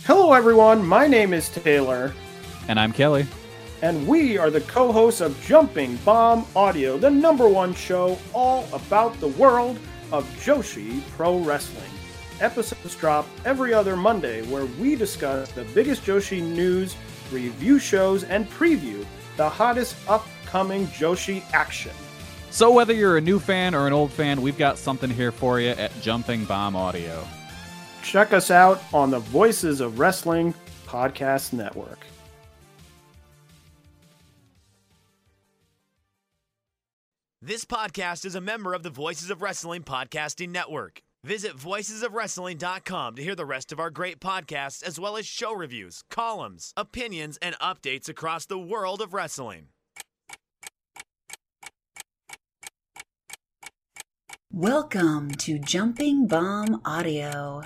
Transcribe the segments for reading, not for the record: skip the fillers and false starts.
Hello, everyone. My name is Taylor, And I'm Kelly. and we are the co hosts of Jumping Bomb Audio, the #1 show all about the world of Joshi Pro Wrestling. Episodes drop every other Monday, where we discuss the biggest Joshi news, review shows, and preview the hottest upcoming Joshi action. So whether you're a new fan or an old fan, we've got something here for you at Jumping Bomb Audio. Check us out on the Voices of Wrestling Podcast Network. This podcast is a member of the Voices of Wrestling Podcasting Network. Visit voicesofwrestling.com to hear the rest of our great podcasts, as well as show reviews, columns, opinions, and updates across the world of wrestling. Welcome to Jumping Bomb Audio.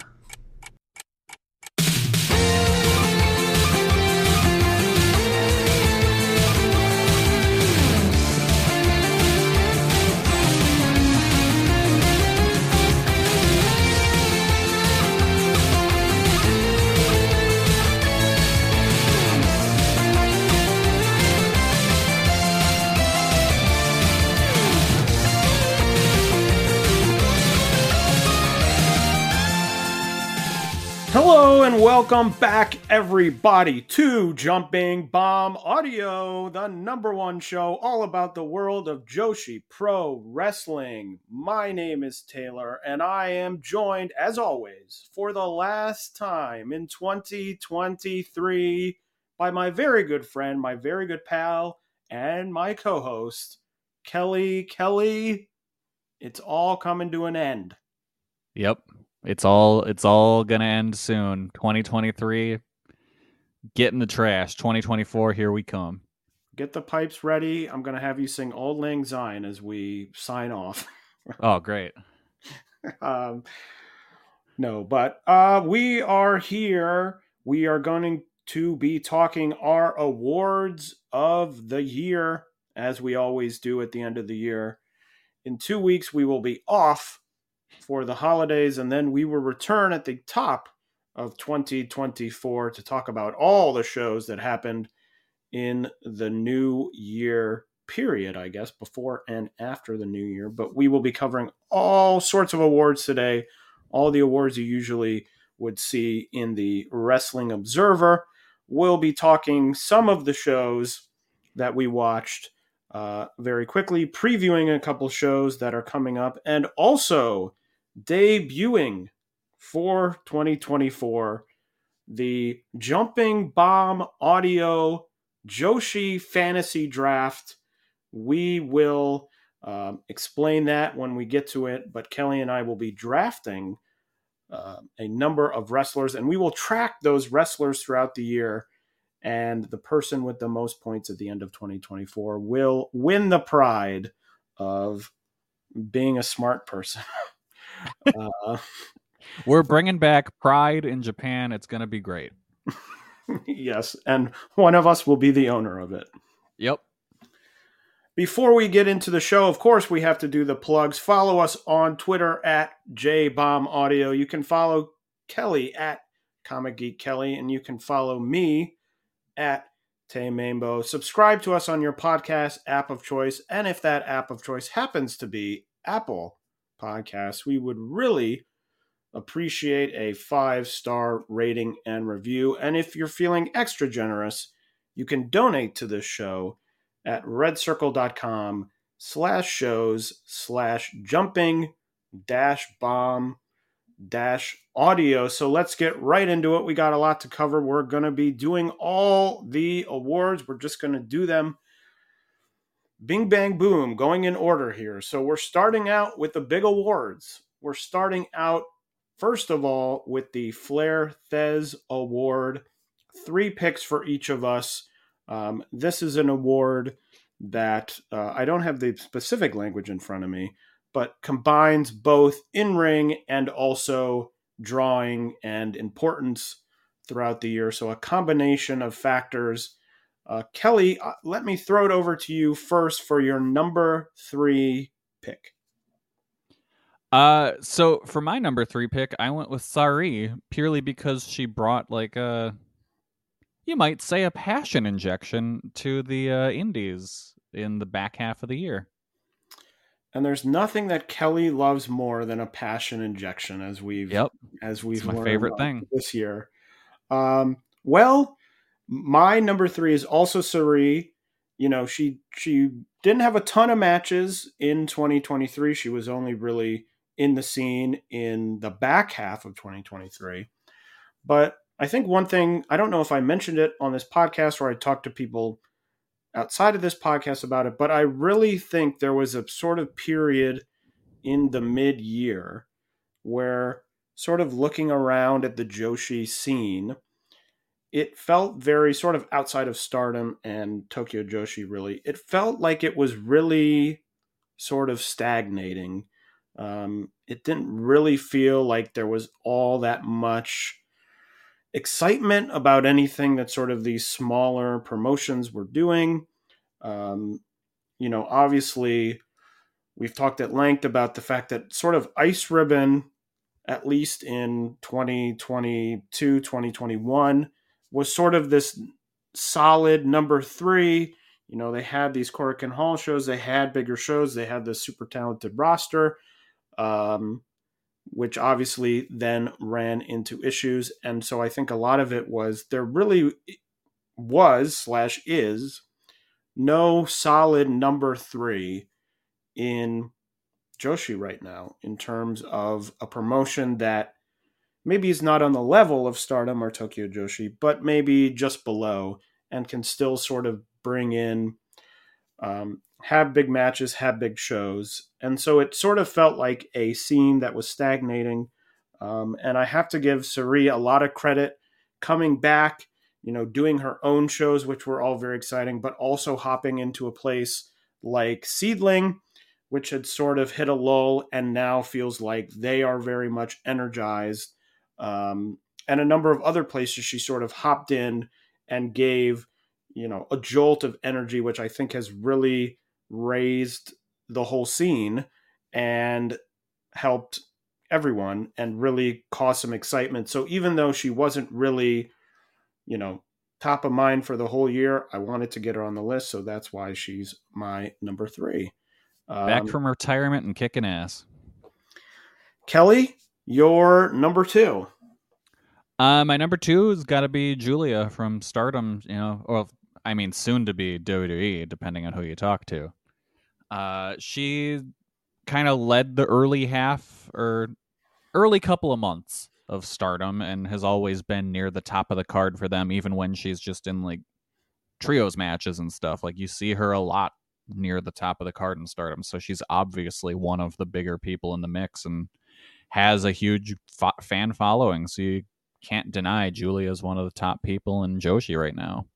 Hello and welcome back, everybody, to Jumping Bomb Audio, the #1 show all about the world of Joshi Pro Wrestling. My name is Taylor, and I am joined, as always, for the last time in 2023 by my very good friend, my very good pal, and my co-host, Kelly. Kelly, it's all coming to an end. Yep. It's all gonna end soon. 2023, get in the trash. 2024, here we come. Get the pipes ready. I'm going to have you sing Auld Lang Syne as we sign off. Oh, great. No, but we are here. We are going to be talking our awards of the year, as we always do at the end of the year. In 2 weeks, we will be off for the holidays, and then we will return at the top of 2024 to talk about all the shows that happened in the new year period, I guess, before and after the new year. But we will be covering all sorts of awards today, all the awards you usually would see in the Wrestling Observer. We'll be talking some of the shows that we watched very quickly, previewing a couple shows that are coming up, and also debuting for 2024 the Jumping Bomb Audio Joshi Fantasy Draft. We will explain that when we get to it, but Kelly and I will be drafting a number of wrestlers, and we will track those wrestlers throughout the year, and the person with the most points at the end of 2024 will win the pride of being a smart person. We're bringing back Pride in Japan. It's gonna be great. Yes, and one of us will be the owner of it. Yep. Before we get into the show, of course, we have to do the plugs. Follow us on Twitter at JBombAudio. You can follow Kelly at Comic Geek Kelly, and you can follow me at Tay Mambo. Subscribe to us on your podcast app of choice, and if that app of choice happens to be Apple Podcasts, we would really appreciate a 5-star rating and review. And if you're feeling extra generous, you can donate to this show at redcircle.com/shows/jumping-bomb-audio. So let's get right into it. We got a lot to cover. We're going to be doing all the awards. We're just going to do them bing, bang, boom, going in order here. So we're starting out with the big awards. We're starting out, first of all, with the Flair Thez Award. 3 picks for each of us. This is an award that I don't have the specific language in front of me, but combines both in-ring and also drawing and importance throughout the year. So a combination of factors. Kelly, let me throw it over to you first for your number 3 pick. So for my number 3 pick, I went with Sari purely because she brought like you might say a passion injection to the indies in the back half of the year. And there's nothing that Kelly loves more than a passion injection, as we've Yep, as we've it's my learned favorite thing. this year. Well, my number 3 is also Sari. You know, she didn't have a ton of matches in 2023. She was only really in the scene in the back half of 2023. But I think one thing, I don't know if I mentioned it on this podcast or I talked to people outside of this podcast about it, but I really think there was a sort of period in the mid-year where, sort of looking around at the Joshi scene, it felt very sort of outside of Stardom and Tokyo Joshi, really. It felt like it was really sort of stagnating. It didn't really feel like there was all that much excitement about anything that sort of these smaller promotions were doing. Um, obviously, we've talked at length about the fact that sort of Ice Ribbon, at least in 2022, 2021, was sort of this solid number 3. They had these Korakuen Hall shows, they had bigger shows, they had this super talented roster, which obviously then ran into issues. And so I think a lot of it was there really was/is no solid number 3 in Joshi right now in terms of a promotion that maybe is not on the level of Stardom or Tokyo Joshi, but maybe just below, and can still sort of bring in, have big matches, have big shows. And so it sort of felt like a scene that was stagnating. And I have to give Sari a lot of credit coming back, doing her own shows, which were all very exciting, but also hopping into a place like Seedling, which had sort of hit a lull and now feels like they are very much energized. And a number of other places she sort of hopped in and gave, a jolt of energy, which I think has really raised the whole scene and helped everyone and really caused some excitement. So even though she wasn't really, top of mind for the whole year, I wanted to get her on the list. So that's why she's my number 3. Back from retirement and kicking ass. Kelly, your number 2. My number 2 has got to be Julia from Stardom, or I mean soon to be WWE, depending on who you talk to. She kind of led the early half or early couple of months of Stardom and has always been near the top of the card for them, even when she's just in like trios matches and stuff. Like you see her a lot near the top of the card in Stardom. So she's obviously one of the bigger people in the mix and has a huge fan following. So you can't deny Julia is one of the top people in Joshi right now.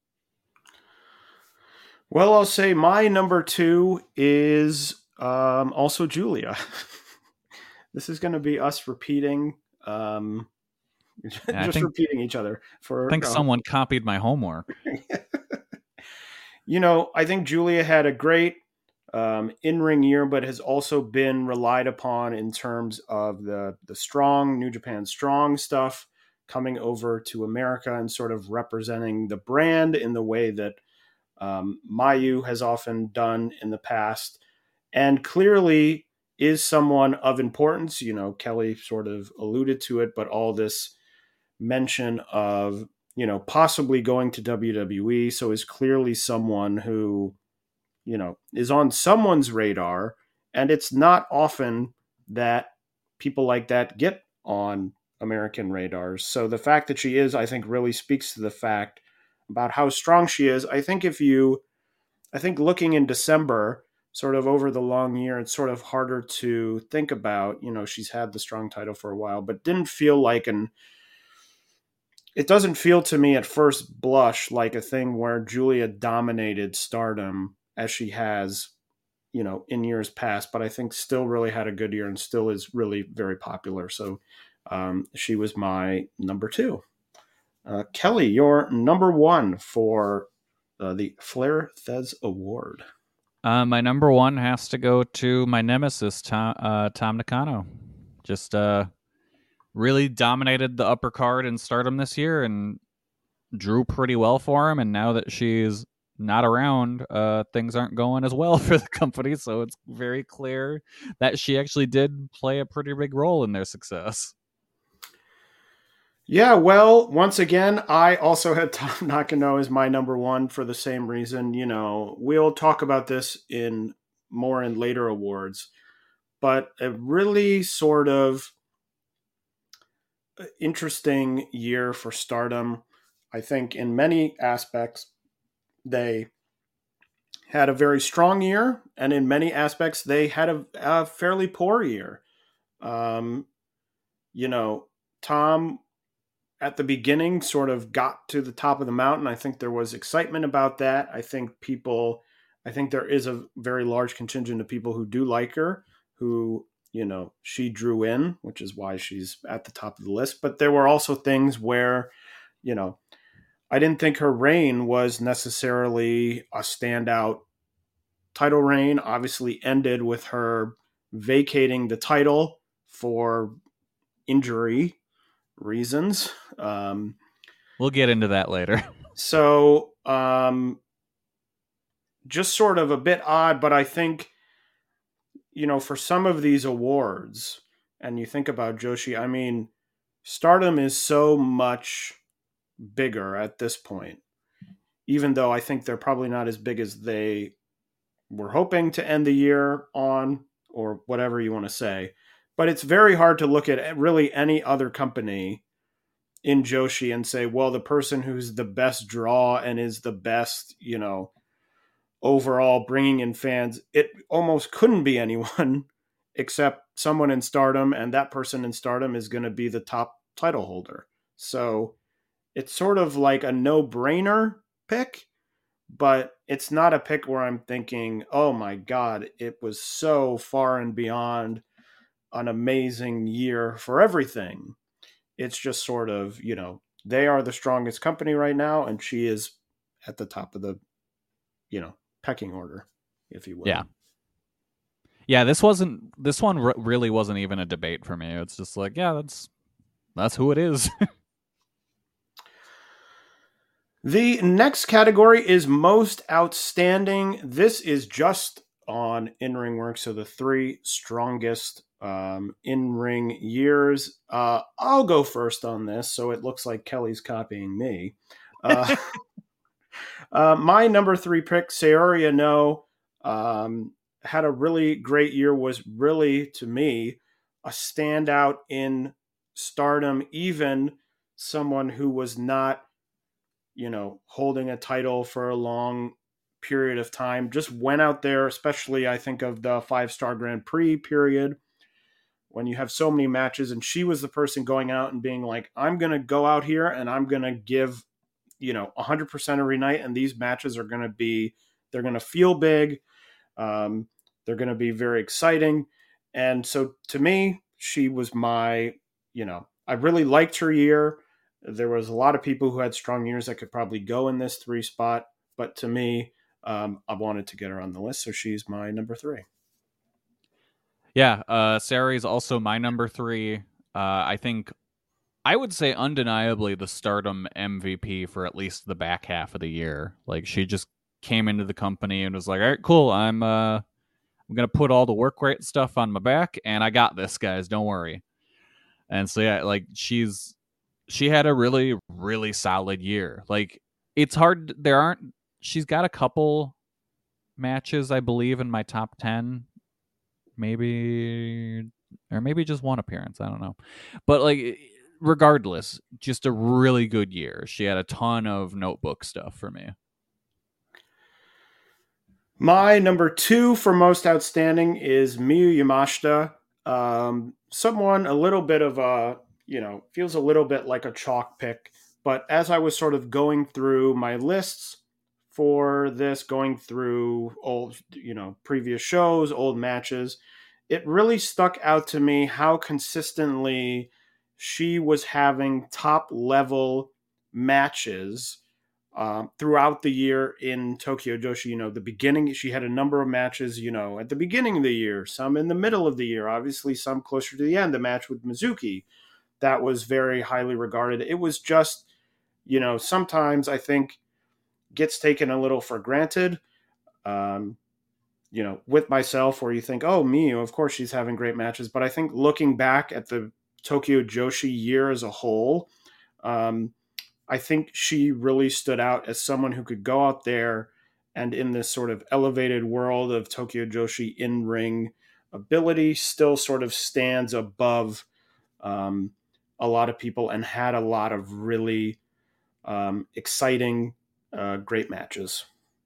Well, I'll say my number 2 is also Julia. This is going to be us repeating, repeating each other. I think someone copied my homework. I think Julia had a great in-ring year, but has also been relied upon in terms of the strong New Japan Strong stuff coming over to America and sort of representing the brand in the way that Mayu has often done in the past, and clearly is someone of importance. Kelly sort of alluded to it, but all this mention of, possibly going to WWE, so is clearly someone who, is on someone's radar, and it's not often that people like that get on American radars. So the fact that she is, I think, really speaks to the fact about how strong she is. I think looking in December, sort of over the long year, it's sort of harder to think about, she's had the strong title for a while, but didn't feel like it doesn't feel to me at first blush like a thing where Julia dominated Stardom as she has, in years past, but I think still really had a good year and still is really very popular. So she was my number 2. Kelly, your number 1 for the Flair Thez Award. My number one has to go to my nemesis, Tom Nakano. Just really dominated the upper card in Stardom this year and drew pretty well for him. And now that she's not around, things aren't going as well for the company. So it's very clear that she actually did play a pretty big role in their success. Yeah, well, once again, I also had Tom Nakano as my number one for the same reason. You know, we'll talk about this in later awards, but a really sort of interesting year for Stardom. I think in many aspects, they had a very strong year, and in many aspects, they had a fairly poor year. Um, you know, Tom at the beginning sort of got to the top of the mountain. I think there was excitement about that. I think there is a very large contingent of people who do like her, who, you know, she drew in, which is why she's at the top of the list. But there were also things where, you know, I didn't think her reign was necessarily a standout title reign. Obviously ended with her vacating the title for injury reasons. We'll get into that later. So, just sort of a bit odd, but I think, you know, for some of these awards, and you think about Joshi, I mean, Stardom is so much bigger at this point, even though I think they're probably not as big as they were hoping to end the year on, or whatever you want to say. But it's very hard to look at really any other company in Joshi and say, well, the person who's the best draw and is the best, you know, overall bringing in fans, it almost couldn't be anyone except someone in Stardom, and that person in Stardom is going to be the top title holder. So it's sort of like a no-brainer pick, but it's not a pick where I'm thinking, oh my God, it was so far and beyond an amazing year for everything. It's just sort of, you know, they are the strongest company right now, and she is at the top of the, you know, pecking order, if you will. Yeah, this one really wasn't even a debate for me. It's just like, yeah, that's who it is. The next category is most outstanding. This is just on in-ring work, so the three strongest in-ring years. I'll go first on this, so it looks like Kelly's copying me. My number 3 pick, Saori Anou, had a really great year, was really, to me, a standout in Stardom, even someone who was not, you know, holding a title for a long period of time, just went out there, especially I think of the 5-star Grand Prix period, when you have so many matches, and she was the person going out and being like, I'm going to go out here and I'm going to give, you know, 100% every night, and these matches are going to be, they're going to feel big, they're going to be very exciting. And so to me, she was my, you know, I really liked her year. There was a lot of people who had strong years that could probably go in this 3 spot, but to me, I wanted to get her on the list, so she's my number 3. Yeah, Saori is also my number 3. I think I would say undeniably the Stardom MVP for at least the back half of the year. Like, she just came into the company and was like, all right, cool, I'm gonna put all the work rate stuff on my back, and I got this, guys, don't worry. And so yeah, like she had a really, really solid year. Like, it's hard, she's got a couple matches, I believe, in my top 10, maybe, or maybe just one appearance, I don't know. But like, regardless, just a really good year. She had a ton of notebook stuff for me. My number 2 for most outstanding is Miyu Yamashita. Someone a little bit of a, you know, feels a little bit like a chalk pick. But as I was sort of going through my lists for this, going through old, you know, previous shows, old matches, it really stuck out to me how consistently she was having top level matches throughout the year in Tokyo Joshi. The beginning, she had a number of matches, at the beginning of the year, some in the middle of the year, obviously some closer to the end. The match with Mizuki, that was very highly regarded. It was just, sometimes I think gets taken a little for granted, with myself, where you think, oh, Miyu, of course she's having great matches. But I think looking back at the Tokyo Joshi year as a whole, I think she really stood out as someone who could go out there and in this sort of elevated world of Tokyo Joshi in-ring ability still sort of stands above a lot of people and had a lot of really exciting, great matches.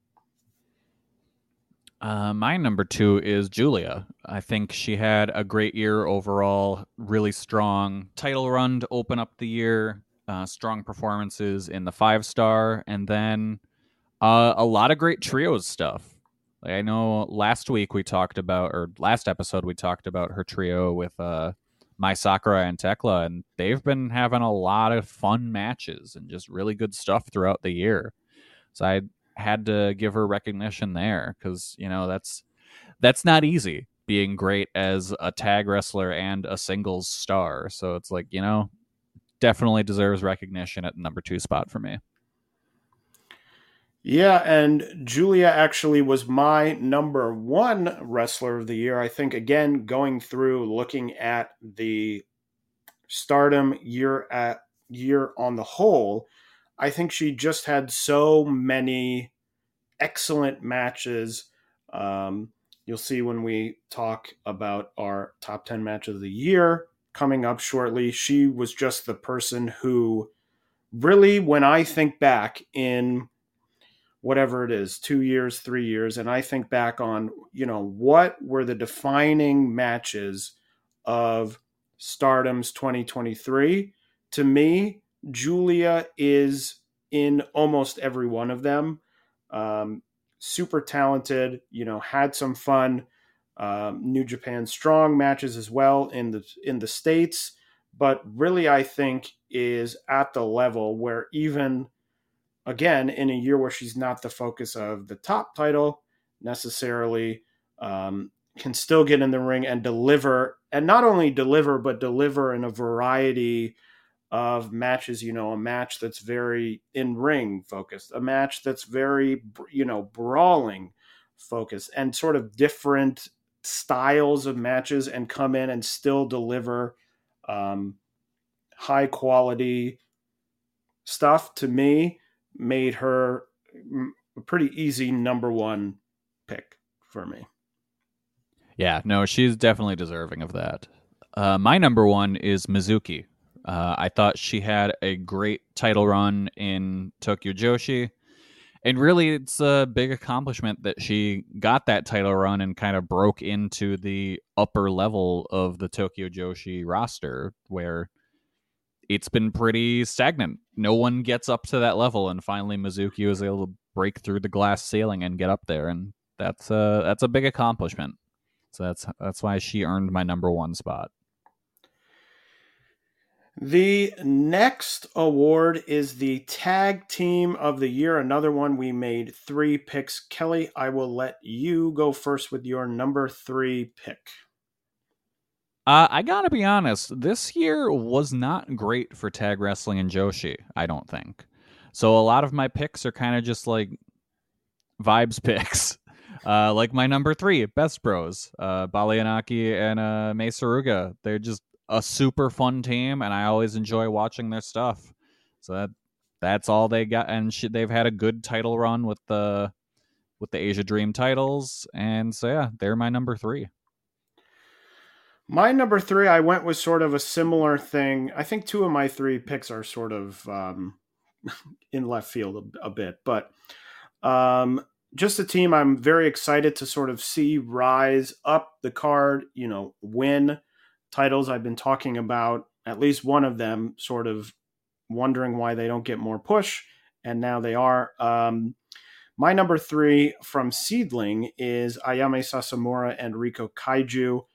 My number 2 is Julia. I think she had a great year overall, really strong title run to open up the year, strong performances in the 5-star, and then a lot of great trios stuff. Like, I know last episode we talked about her trio with Mai Sakura and Tekla, and they've been having a lot of fun matches and just really good stuff throughout the year. So I had to give her recognition there, because that's not easy, being great as a tag wrestler and a singles star. So it's like, definitely deserves recognition at the number 2 spot for me. Yeah, and Julia actually was my number 1 wrestler of the year. I think, again, going through looking at the Stardom year on the whole, I think she just had so many excellent matches. You'll see when we talk about our top 10 matches of the year coming up shortly. She was just the person who really, when I think back in whatever it is, 2 years, 3 years, and I think back on, what were the defining matches of Stardom's 2023, to me, Julia is in almost every one of them. Super talented, had some fun New Japan Strong matches as well in the States, but really I think is at the level where, even again, in a year where she's not the focus of the top title necessarily, can still get in the ring and deliver, and not only deliver, but deliver in a variety of matches. A match that's very in-ring focused, a match that's very, brawling focused, and sort of different styles of matches, and come in and still deliver high quality stuff. To me, made her a pretty easy number 1 pick for me. Yeah, no, she's definitely deserving of that. My number 1 is Mizuki. I thought she had a great title run in Tokyo Joshi. And really, it's a big accomplishment that she got that title run and kind of broke into the upper level of the Tokyo Joshi roster, where it's been pretty stagnant. No one gets up to that level, and finally Mizuki was able to break through the glass ceiling and get up there, and that's a big accomplishment. So that's why she earned my number 1 spot. The next award is the Tag Team of the Year, another one. We made 3 picks. Kelly, I will let you go first with your number 3 pick. I gotta be honest, this year was not great for tag wrestling in Joshi, I don't think. So a lot of my picks are kind of just like vibes picks. Like my number 3, Best Bros, Balianaki and Mei Saruga. They're just a super fun team, and I always enjoy watching their stuff. So that's all they got, and they've had a good title run with the Asia Dream titles, and so yeah, they're my number 3. My number 3, I went with sort of a similar thing. I think 2 of my 3 picks are sort of in left field a bit, but just a team I'm very excited to sort of see rise up the card, win titles. I've been talking about at least one of them, sort of wondering why they don't get more push, and now they are. My number 3 from Seedling is Ayame Sasamura and Riko Kaiju.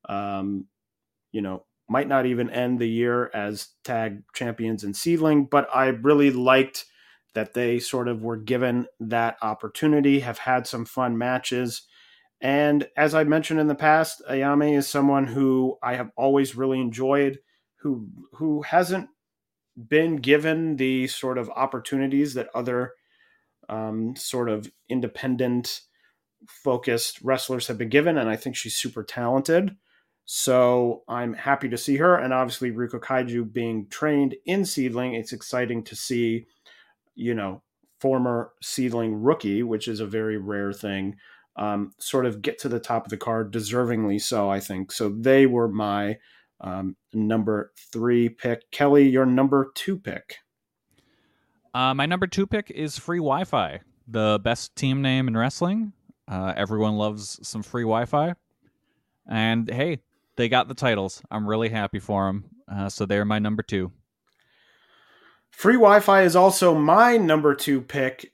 Might not even end the year as tag champions in Seedling, but I really liked that they sort of were given that opportunity, have had some fun matches. And as I mentioned in the past, Ayame is someone who I have always really enjoyed, who hasn't been given the sort of opportunities that other sort of independent focused wrestlers have been given. And I think she's super talented. So I'm happy to see her. And obviously Ruko Kaiju being trained in Seedling, it's exciting to see, former Seedling rookie, which is a very rare thing, sort of get to the top of the card, deservingly so, I think. So they were my number 3 pick. Kelly, your number 2 pick. My number 2 pick is Free Wi-Fi, the best team name in wrestling. Everyone loves some free Wi-Fi. And hey, they got the titles. I'm really happy for them. So they're my number 2. Free Wi-Fi is also my number 2 pick.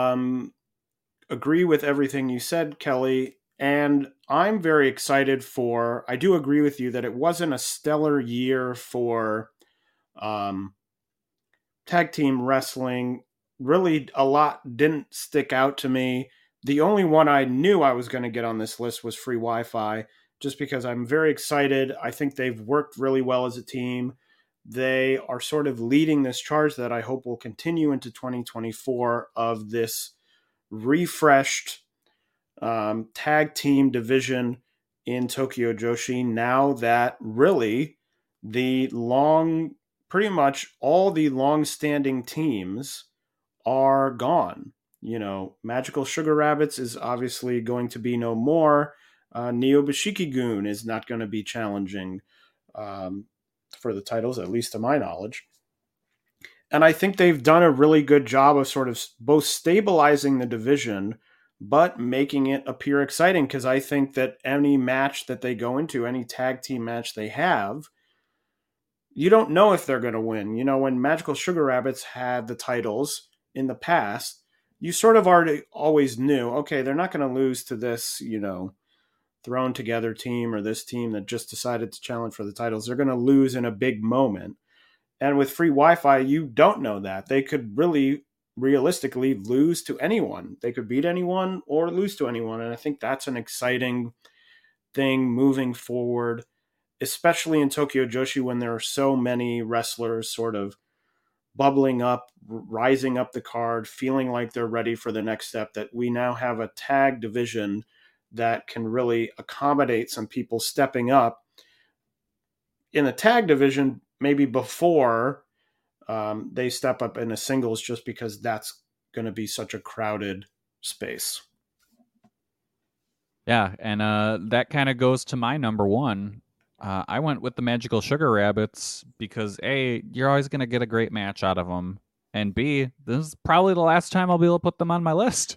Agree with everything you said, Kelly. And I'm very excited I do agree with you that it wasn't a stellar year for tag team wrestling. Really, a lot didn't stick out to me. The only one I knew I was going to get on this list was Free Wi-Fi, just because I'm very excited. I think they've worked really well as a team. They are sort of leading this charge that I hope will continue into 2024 of this refreshed tag team division in Tokyo Joshi, now that really pretty much all the long-standing teams are gone. Magical Sugar Rabbits is obviously going to be no more. Neo Bishiki-gun is not going to be challenging for the titles, at least to my knowledge. And I think they've done a really good job of sort of both stabilizing the division, but making it appear exciting, because I think that any match that they go into, any tag team match they have, you don't know if they're going to win. When Magical Sugar Rabbits had the titles in the past, you sort of always knew, okay, they're not going to lose to this, thrown together team or this team that just decided to challenge for the titles. They're going to lose in a big moment. And with Free Wi-Fi, you don't know that. They could really realistically lose to anyone. They could beat anyone or lose to anyone. And I think that's an exciting thing moving forward, especially in Tokyo Joshi, when there are so many wrestlers sort of bubbling up, rising up the card, feeling like they're ready for the next step, that we now have a tag division that can really accommodate some people stepping up in the tag division, maybe before they step up in a singles, just because that's going to be such a crowded space. Yeah, and that kind of goes to my number 1. I went with the Magical Sugar Rabbits because A, you're always going to get a great match out of them, and B, this is probably the last time I'll be able to put them on my list.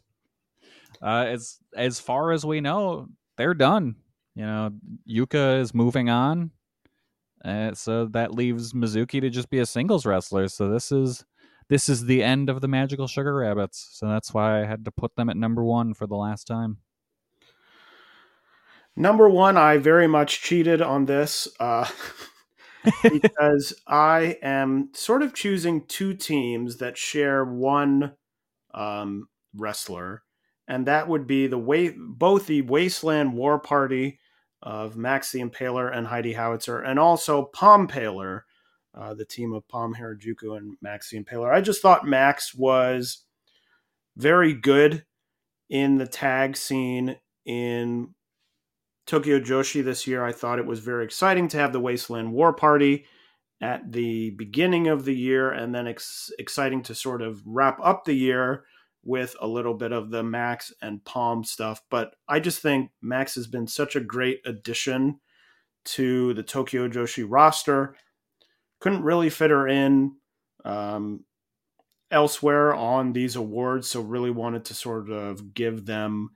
As far as we know, they're done. Yuka is moving on, so that leaves Mizuki to just be a singles wrestler. So this is the end of the Magical Sugar Rabbits. So that's why I had to put them at number 1 for the last time. Number 1, I very much cheated on this because I am sort of choosing 2 teams that share one wrestler, and that would be both the Wasteland War Party of Max the Impaler and Heidi Howitzer, and also Palm Paler, the team of Palm Harajuku and Max the Impaler. I just thought Max was very good in the tag scene in Tokyo Joshi this year. I thought it was very exciting to have the Wasteland War Party at the beginning of the year, and then exciting to sort of wrap up the year with a little bit of the Max and Palm stuff. But I just think Max has been such a great addition to the Tokyo Joshi roster. Couldn't really fit her in elsewhere on these awards, so really wanted to sort of give them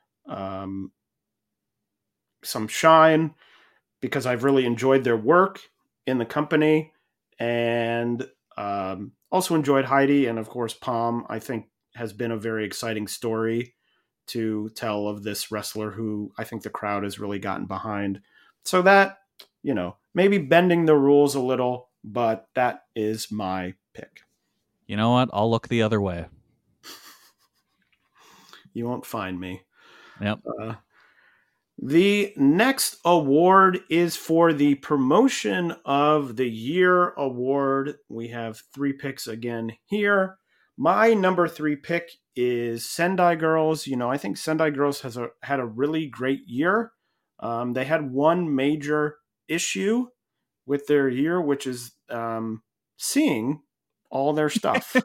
some shine, because I've really enjoyed their work in the company, and also enjoyed Heidi, and of course Palm, I think, has been a very exciting story to tell of this wrestler who I think the crowd has really gotten behind. So that, maybe bending the rules a little, but that is my pick. You know what? I'll look the other way. You won't find me. Yep. The next award is for the Promotion of the Year award. We have 3 picks again here. My number 3 pick is Sendai Girls. I think Sendai Girls had a really great year. They had one major issue with their year, which is seeing all their stuff.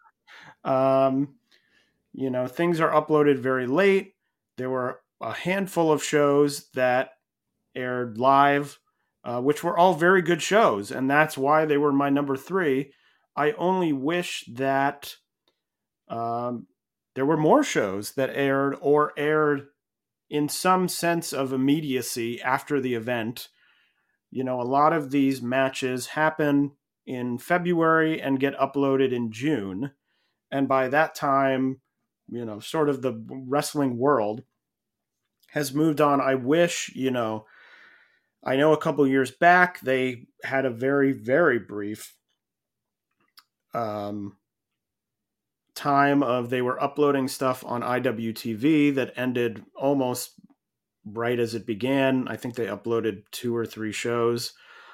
Things are uploaded very late. There were a handful of shows that aired live, which were all very good shows, and that's why they were my number 3. I only wish that there were more shows that aired in some sense of immediacy after the event. A lot of these matches happen in February and get uploaded in June. And by that time, sort of the wrestling world has moved on. I wish, I know a couple years back they had a very, very brief time of they were uploading stuff on IWTV that ended almost right as it began. I think they uploaded 2 or 3 shows.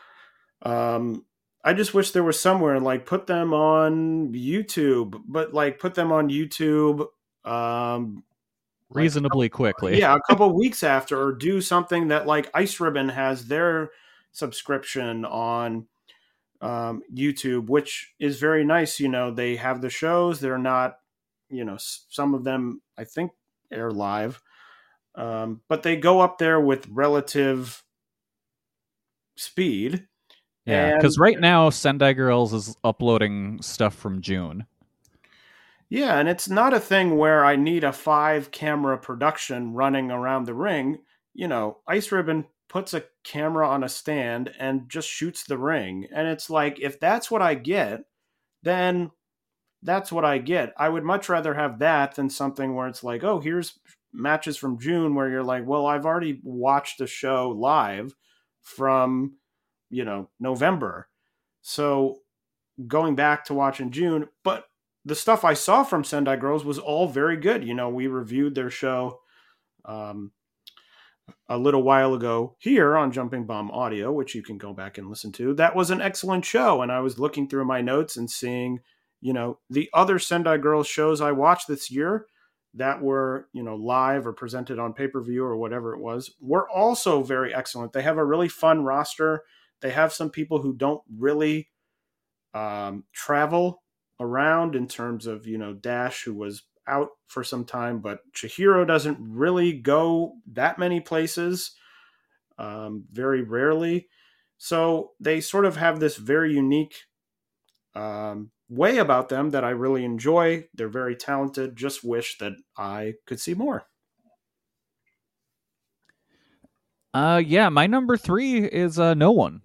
I just wish there was somewhere like put them on YouTube, but like put them on YouTube reasonably quickly. Yeah, a couple weeks after, or do something that like Ice Ribbon has their subscription on YouTube, which is very nice. They have the shows. They're not, some of them I think air live, but they go up there with relative speed. Yeah, because right now Sendai Girls is uploading stuff from June. Yeah, and it's not a thing where I need a 5-camera production running around the ring. Ice Ribbon puts a camera on a stand and just shoots the ring. And it's like, if that's what I get, then that's what I get. I would much rather have that than something where it's like, oh, here's matches from June where you're like, well, I've already watched the show live from, November. So going back to watching June, but the stuff I saw from Sendai Girls was all very good. We reviewed their show a little while ago here on Jumping Bomb Audio, which you can go back and listen to. That was an excellent show. And I was looking through my notes and seeing, the other Sendai Girls shows I watched this year that were, live or presented on pay-per-view or whatever it was, were also very excellent. They have a really fun roster. They have some people who don't really travel around in terms of, Dash, who was out for some time, but Chihiro doesn't really go that many places, very rarely. So they sort of have this very unique way about them that I really enjoy. They're very talented. Just wish that I could see more. Yeah, my number 3 is No One.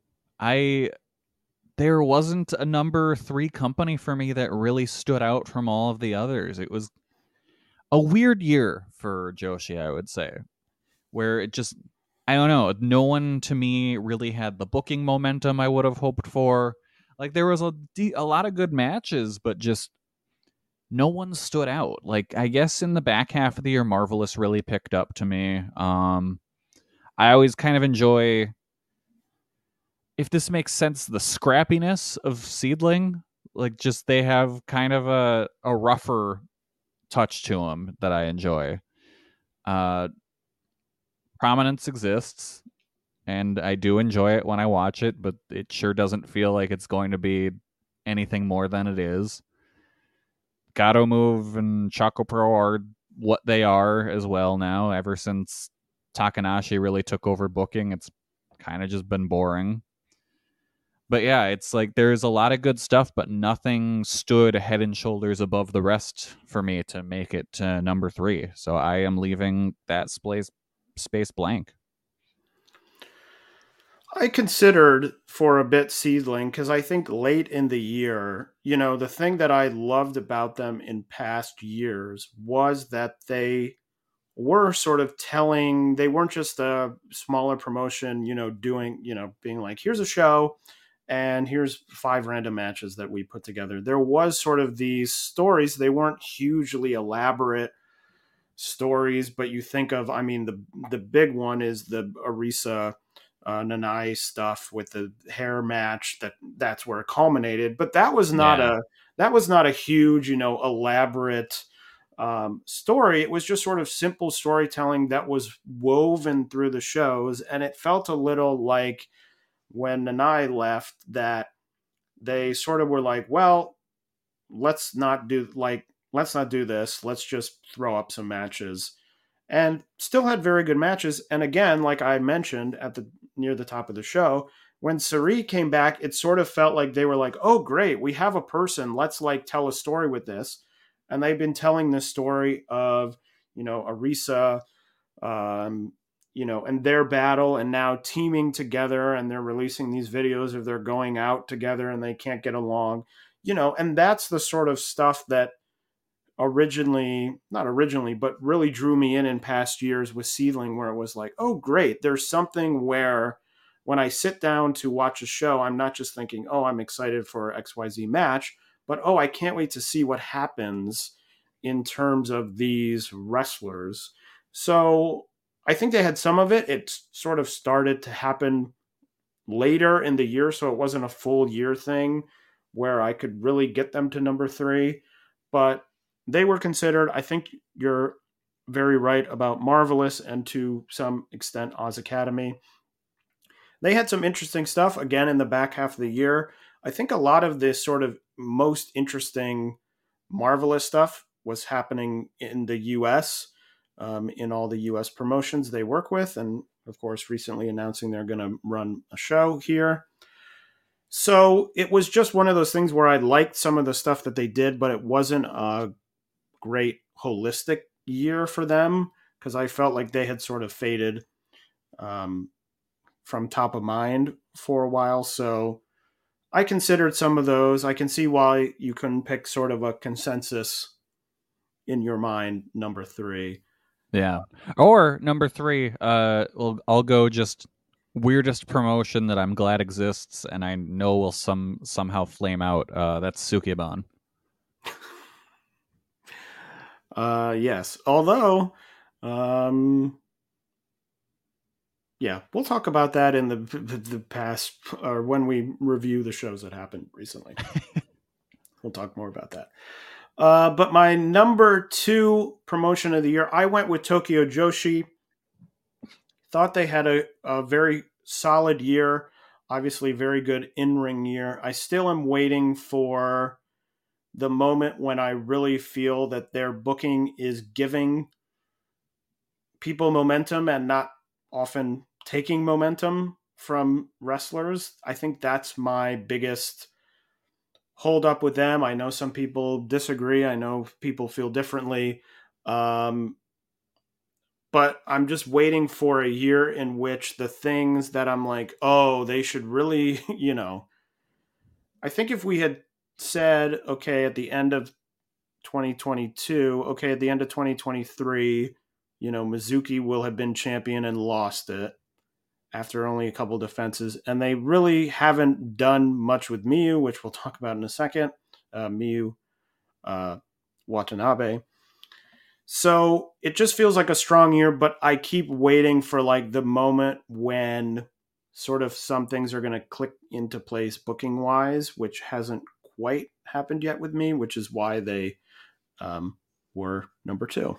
There wasn't a number 3 company for me that really stood out from all of the others. It was a weird year for Joshi, I would say, where it just, I don't know, no one to me really had the booking momentum I would have hoped for. Like, there was a lot of good matches, but just no one stood out. Like, I guess in the back half of the year, Marvelous really picked up to me. I always kind of enjoy, if this makes sense, the scrappiness of Seedling. Like, just they have kind of a rougher touch to them that I enjoy. Prominence exists, and I do enjoy it when I watch it, but it sure doesn't feel like it's going to be anything more than it is. Gato Move and Choco Pro are what they are as well now. Ever since Takanashi really took over booking, it's kind of just been boring. But yeah, it's like there's a lot of good stuff, but nothing stood head and shoulders above the rest for me to make it to number 3. So I am leaving that space blank. I considered for a bit Seedling because I think late in the year, the thing that I loved about them in past years was that they were sort of telling, they weren't just a smaller promotion, doing, being like, here's a show and here's 5 random matches that we put together. There was sort of these stories. They weren't hugely elaborate stories, but you think of, I mean, the big one is the Arisa Nanae stuff with the hair match. That's where it culminated. But that was not a huge, elaborate story. It was just sort of simple storytelling that was woven through the shows, and it felt a little like when Nanae left that they sort of were like, well, let's not do this. Let's just throw up some matches, and still had very good matches. And again, like I mentioned near the top of the show, when Sareee came back, it sort of felt like they were like, oh, great, we have a person. Let's tell a story with this. And they've been telling this story of, Arisa, and their battle, and now teaming together, and they're releasing these videos of they're going out together and they can't get along, and that's the sort of stuff that not originally, but really drew me in past years with Seedling, where it was like, oh, great, there's something where when I sit down to watch a show, I'm not just thinking, oh, I'm excited for XYZ match, but, oh, I can't wait to see what happens in terms of these wrestlers. So I think they had some of it. It sort of started to happen later in the year, so it wasn't a full year thing where I could really get them to number 3. But they were considered. I think you're very right about Marvelous and to some extent Oz Academy. They had some interesting stuff again in the back half of the year. I think a lot of this sort of most interesting Marvelous stuff was happening in the U.S., in all the U.S. promotions they work with, and of course recently announcing they're going to run a show here. So it was just one of those things where I liked some of the stuff that they did, but it wasn't a great holistic year for them because I felt like they had sort of faded from top of mind for a while. So I considered some of those. I can see why you couldn't pick sort of a consensus in your mind, number 3. Yeah. Or number 3, I'll go just weirdest promotion that I'm glad exists and I know will somehow flame out. That's Sukeban. Yes. Although, yeah, we'll talk about that in the past, or when we review the shows that happened recently. We'll talk more about that. But my number 2 promotion of the year, I went with Tokyo Joshi. Thought they had a very solid year. Obviously, very good in-ring year. I still am waiting for the moment when I really feel that their booking is giving people momentum and not often taking momentum from wrestlers. I think that's my biggest hold up with them. I know some people disagree. I know people feel differently. But I'm just waiting for a year in which the things that I'm like, oh, they should really, I think if we had said, okay, at the end of 2022, okay, at the end of 2023, Mizuki will have been champion and lost it after only a couple defenses. And they really haven't done much with Miyu, which we'll talk about in a second. Miyu Watanabe. So it just feels like a strong year, but I keep waiting for the moment when sort of some things are going to click into place booking wise, which hasn't quite happened yet with me, which is why they were number 2.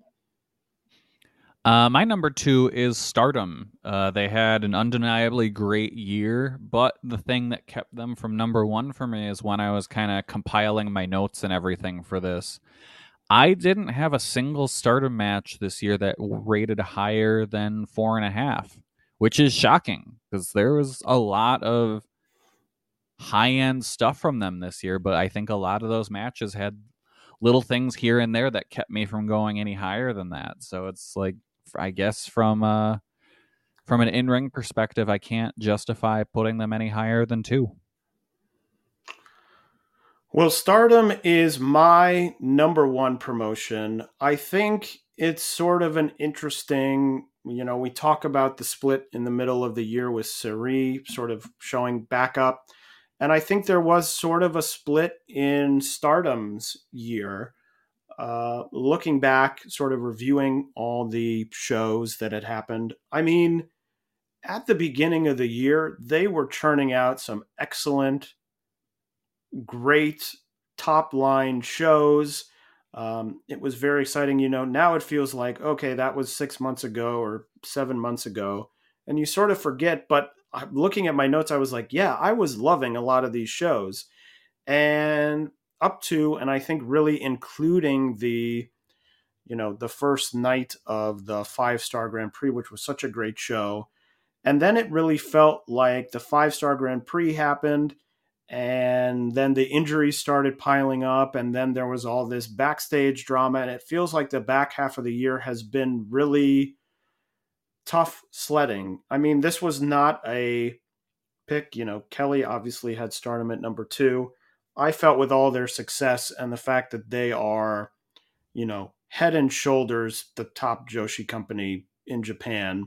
My number 2 is Stardom. They had an undeniably great year, but the thing that kept them from number 1 for me is when I was kind of compiling my notes and everything for this. I didn't have a single Stardom match this year that rated higher than 4.5, which is shocking because there was a lot of high-end stuff from them this year, but I think a lot of those matches had little things here and there that kept me from going any higher than that. So it's like, I guess from an in-ring perspective, I can't justify putting them any higher than 2. Well, Stardom is my number 1 promotion. I think it's sort of an interesting we talk about the split in the middle of the year with Suri sort of showing back up. And I think there was sort of a split in Stardom's year. Looking back, sort of reviewing all the shows that had happened. I mean, at the beginning of the year, they were churning out some excellent, great top line shows. It was very exciting. Now it feels like, okay, that was 6 months ago or 7 months ago. And you sort of forget. But looking at my notes, I was like, yeah, I was loving a lot of these shows. And up to, and I think really including the first night of the 5-Star Grand Prix, which was such a great show. And then it really felt like the 5-Star Grand Prix happened, and then the injuries started piling up, and then there was all this backstage drama, and it feels like the back half of the year has been really tough sledding. I mean, this was not a pick. Kelly obviously had Stardom at number 2. I felt with all their success and the fact that they are, head and shoulders the top Joshi company in Japan,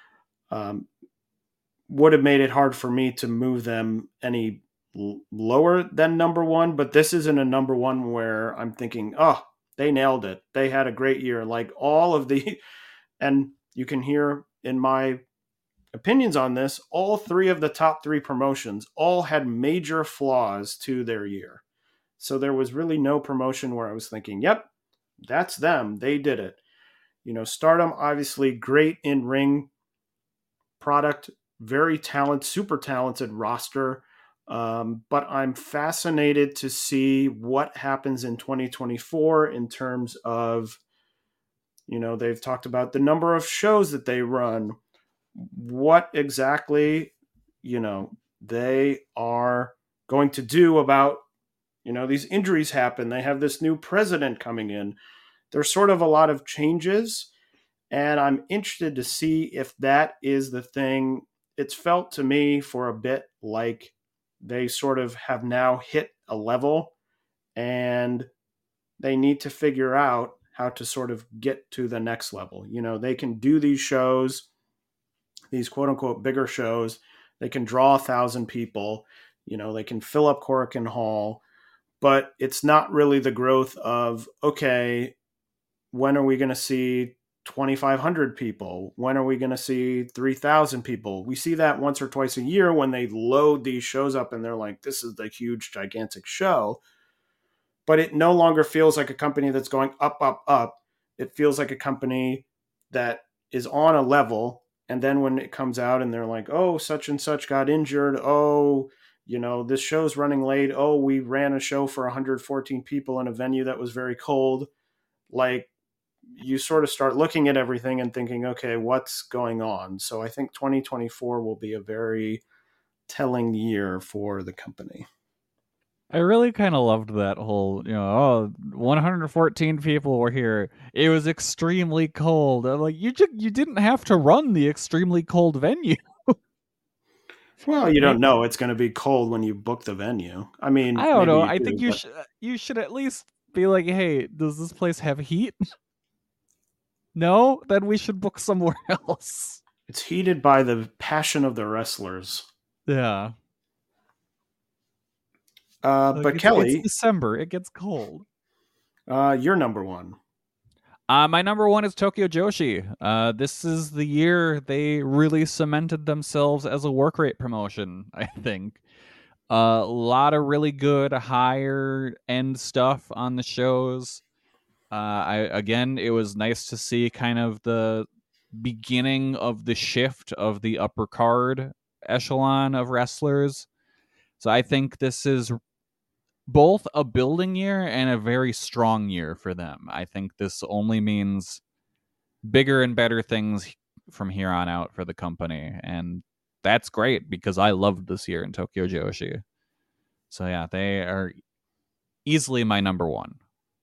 would have made it hard for me to move them any lower than number 1. But this isn't a number 1 where I'm thinking, oh, they nailed it. They had a great year. Like all of the, and you can hear in my opinions on this, all 3 of the top 3 promotions all had major flaws to their year. So there was really no promotion where I was thinking, yep, that's them. They did it. Stardom, obviously great in-ring product, very talented, super talented roster. But I'm fascinated to see what happens in 2024 in terms of, they've talked about the number of shows that they run, what exactly, they are going to do about, these injuries happen. They have this new president coming in. There's sort of a lot of changes, and I'm interested to see if that is the thing. It's felt to me for a bit like they sort of have now hit a level, and they need to figure out how to sort of get to the next level. They can do these shows, these quote unquote bigger shows. They can draw 1,000 people. They can fill up Korakuen Hall, but it's not really the growth of, okay, when are we going to see 2,500 people? When are we going to see 3,000 people? We see that once or twice a year when they load these shows up and they're like, this is the huge, gigantic show. But it no longer feels like a company that's going up, up, up. It feels like a company that is on a level. And then when it comes out and they're like, oh, such and such got injured. Oh, this show's running late. Oh, we ran a show for 114 people in a venue that was very cold. Like, you sort of start looking at everything and thinking, okay, what's going on? So I think 2024 will be a very telling year for the company. I really kind of loved that whole, 114 people were here. It was extremely cold. I'm like, you didn't have to run the extremely cold venue. Well, you don't know it's going to be cold when you book the venue. I mean, I don't know. maybe I think you should at least be like, hey, does this place have heat? No? Then we should book somewhere else. It's heated by the passion of the wrestlers. Yeah. But Kelly, it's December. It gets cold. You're number 1. My number 1 is Tokyo Joshi. This is the year they really cemented themselves as a work rate promotion, I think. A lot of really good higher end stuff on the shows. It was nice to see kind of the beginning of the shift of the upper card echelon of wrestlers. So I think this is both a building year and a very strong year for them. I think this only means bigger and better things from here on out for the company. And that's great because I loved this year in Tokyo Joshi. So yeah, they are easily my number 1.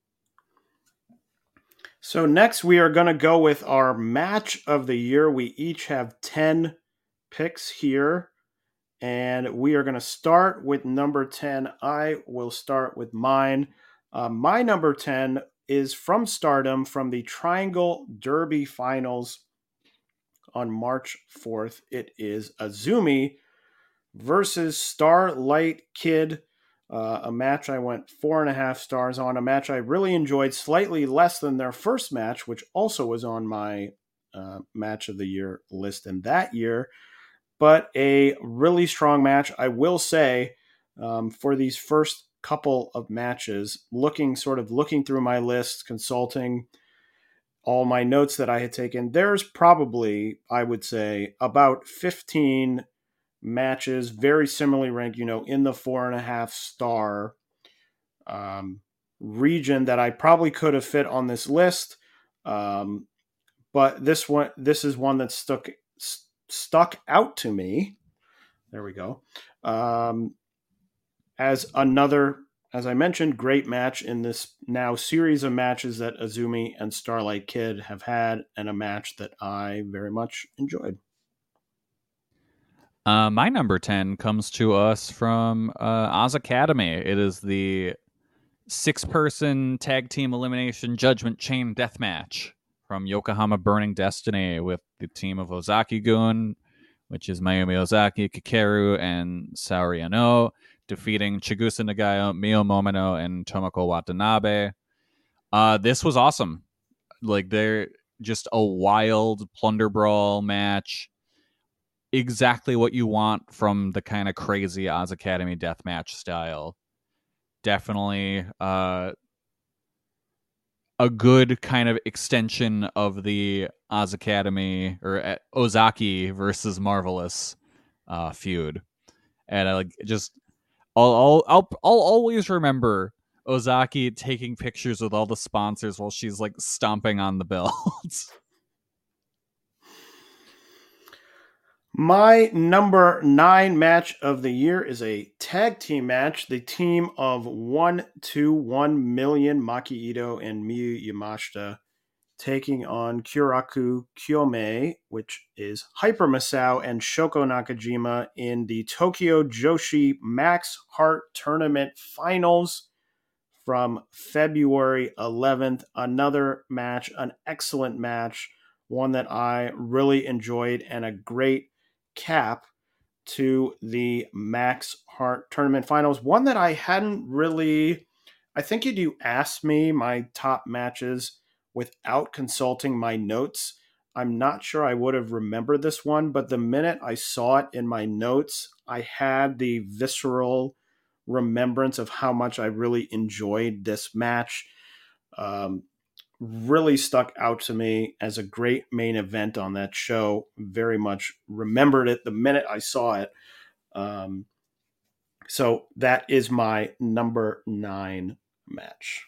So next we are going to go with our match of the year. We each have 10 picks here. And we are going to start with number 10. I will start with mine. My number 10 is from Stardom, from the Triangle Derby Finals. on March 4th. It is Azumi versus Starlight Kid, a match I went 4.5 stars on, a match I really enjoyed, slightly less than their first match, which also was on my match of the year list in that year, but a really strong match. I will say, for these first couple of matches, looking through my list, consulting all my notes that I had taken, there's probably, I would say, about 15 matches very similarly ranked, in the 4.5 star region that I probably could have fit on this list. But this is one that stuck out to me. There we go. As another, as I mentioned, great match in this now series of matches that Azumi and Starlight Kid have had, and a match that I very much enjoyed. My number 10 comes to us from Oz Academy. It is the 6-person tag team elimination judgment chain death match from Yokohama Burning Destiny with the team of Ozaki-gun, which is Mayumi Ozaki, Kikeru, and Saori Ano, defeating Chigusa Nagayo, Mio Momino, and Tomoko Watanabe. This was awesome. Like, they're just a wild plunder brawl match. Exactly what you want from the kind of crazy Oz Academy deathmatch style. Definitely a good kind of extension of the Oz Academy or Ozaki versus Marvelous feud. And I I'll always remember Ozaki taking pictures with all the sponsors while she's like stomping on the belts. My number 9 match of the year is a tag team match. The team of 121 Million, Maki Ito and Miyu Yamashita, taking on Kyoraku Kyomei, which is Hyper Masao and Shoko Nakajima, in the Tokyo Joshi Max Heart Tournament Finals from February 11th. Another match, an excellent match, one that I really enjoyed, and a great cap to the Max Heart Tournament Finals. One that I hadn't really, I think if you asked me my top matches without consulting my notes, I'm not sure I would have remembered this one, but the minute I saw it in my notes, I had the visceral remembrance of how much I really enjoyed this match. Really stuck out to me as a great main event on that show. Very much remembered it the minute I saw it. So that is my number 9 match.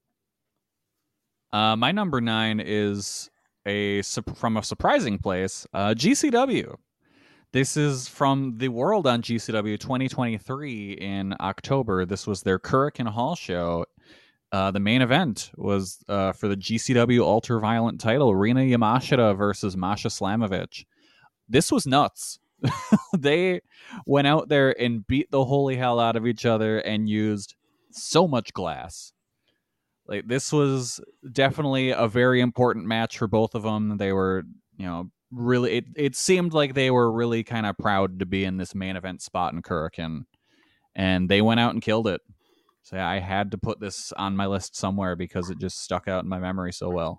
My number 9 is from a surprising place, GCW. This is from the World on GCW 2023 in October. This was their Kurikan Hall show. The main event was for the GCW Ultra-Violent title, Rina Yamashita versus Masha Slamovich. This was nuts. They went out there and beat the holy hell out of each other and used so much glass. Like, this was definitely a very important match for both of them. They were, really, it seemed like they were really kind of proud to be in this main event spot in Kurikan, and they went out and killed it. So yeah, I had to put this on my list somewhere because it just stuck out in my memory so well.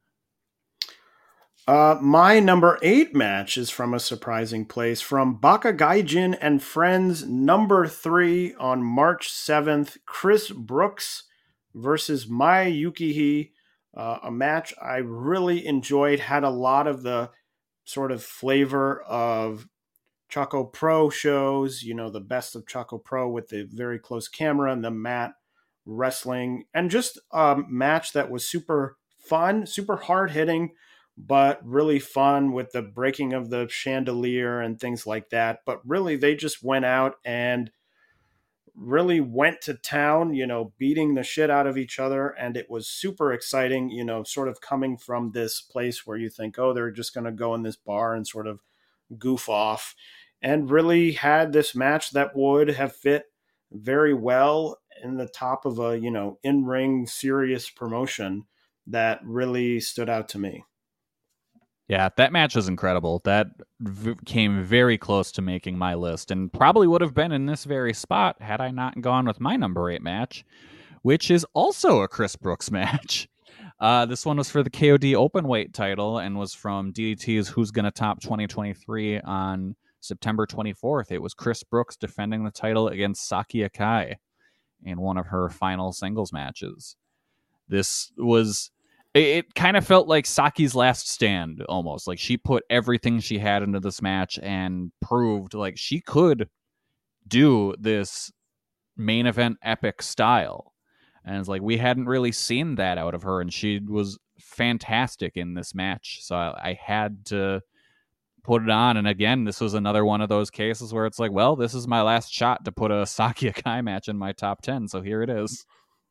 My number 8 match is from a surprising place, from Baka Gaijin and Friends number 3 on March 7th, Chris Brooks versus Maya Yukihi. A match I really enjoyed, had a lot of the sort of flavor of Choco Pro shows, the best of Choco Pro with the very close camera and the mat wrestling, and just a match that was super fun, super hard hitting, but really fun with the breaking of the chandelier and things like that. But really, they just went out and really went to town, beating the shit out of each other. And it was super exciting, sort of coming from this place where you think, oh, they're just going to go in this bar and sort of goof off, and really had this match that would have fit very well in the top of a, in-ring serious promotion that really stood out to me. Yeah, that match was incredible. That came very close to making my list and probably would have been in this very spot had I not gone with my number 8 match, which is also a Chris Brooks match. This one was for the KOD Openweight title and was from DDT's Who's Gonna Top 2023 on September 24th. It was Chris Brooks defending the title against Saki Akai in one of her final singles matches. This was... It kind of felt like Saki's last stand, almost. Like, she put everything she had into this match and proved, like, she could do this main event epic style. And it's like, we hadn't really seen that out of her, and she was fantastic in this match. So I had to put it on. And again, this was another one of those cases where it's like, well, this is my last shot to put a Saki Akai match in my top 10. So here it is.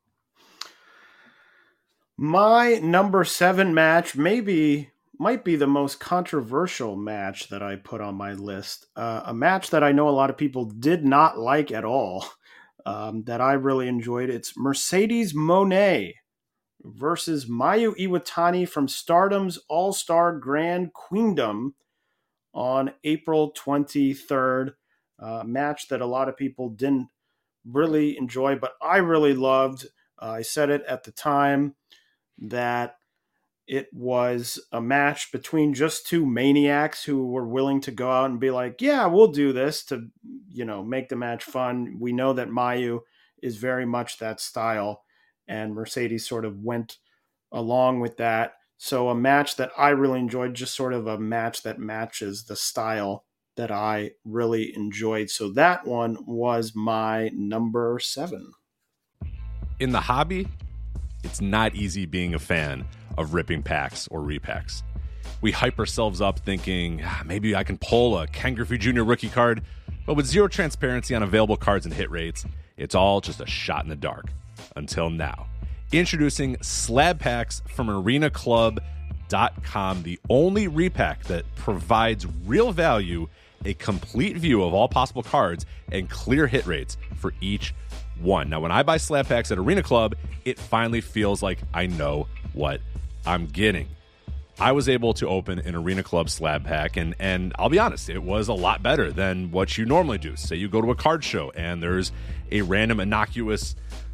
My number 7 match might be the most controversial match that I put on my list. A match that I know a lot of people did not like at all, that I really enjoyed. It's Mercedes Moné versus Mayu Iwatani from Stardom's All-Star Grand Queendom on April 23rd. Match that a lot of people didn't really enjoy, but I really loved. I said it at the time that it was a match between just two maniacs who were willing to go out and be like, yeah, we'll do this to, make the match fun. We know that Mayu is very much that style, and Mercedes sort of went along with that. So a match that I really enjoyed, just sort of a match that matches the style that I really enjoyed. So that one was my number 7. In the hobby, it's not easy being a fan of ripping packs or repacks. We hype ourselves up thinking, maybe I can pull a Ken Griffey Jr. rookie card, but with zero transparency on available cards and hit rates, it's all just a shot in the dark. Until now. Introducing Slab Packs from ArenaClub.com, the only repack that provides real value, a complete view of all possible cards, and clear hit rates for each one. Now, when I buy slab packs at Arena Club, it finally feels like I know what I'm getting. I was able to open an Arena Club slab pack, and I'll be honest, it was a lot better than what you normally do. Say you go to a card show, and there's a random innocuous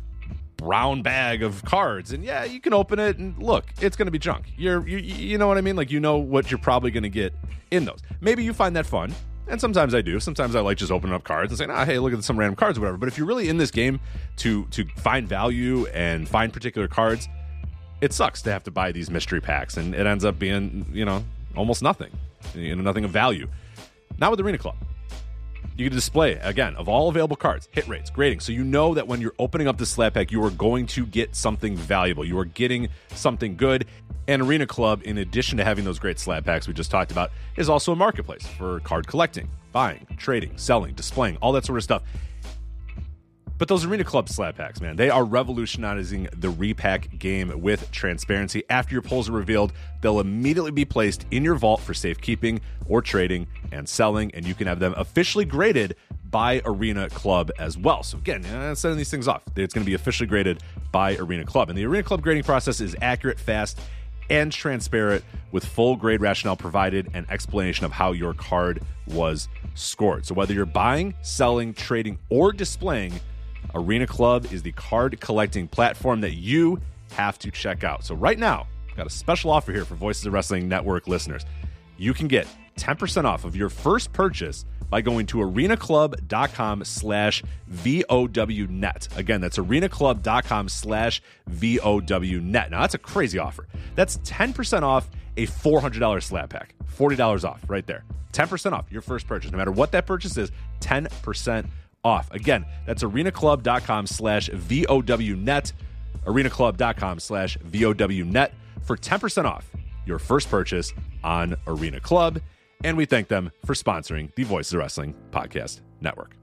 brown bag of cards, and yeah, you can open it, and look, it's going to be junk. You know what I mean? Like, you know what you're probably going to get in those. Maybe you find that fun. And sometimes I do. Sometimes I like just opening up cards and saying, hey, look at some random cards or whatever. But if you're really in this game to find value and find particular cards, it sucks to have to buy these mystery packs. And it ends up being, almost nothing. Nothing of value. Not with Arena Club. You can display, again, of all available cards, hit rates, grading. So you know that when you're opening up the slab pack, you are going to get something valuable. You are getting something good. And Arena Club, in addition to having those great slab packs we just talked about, is also a marketplace for card collecting, buying, trading, selling, displaying, all that sort of stuff. But those Arena Club slab packs, man, they are revolutionizing the repack game with transparency. After your pulls are revealed, they'll immediately be placed in your vault for safekeeping or trading and selling, and you can have them officially graded by Arena Club as well. So again, setting these things off, it's going to be officially graded by Arena Club. And the Arena Club grading process is accurate, fast, and transparent, with full grade rationale provided and explanation of how your card was scored. So whether you're buying, selling, trading, or displaying, Arena Club is the card collecting platform that you have to check out. So right now, I've got a special offer here for Voices of Wrestling Network listeners. You can get 10% off of your first purchase by going to arenaclub.com/VOWnet. Again, that's arenaclub.com/VOWnet. Now, that's a crazy offer. That's 10% off a $400 slab pack. $40 off right there. 10% off your first purchase. No matter what that purchase is, 10% off. Again, that's arenaclub.com/VOWnet. arenaclub.com/VOWnet for 10% off your first purchase on Arena Club. And we thank them for sponsoring the Voices of Wrestling Podcast Network.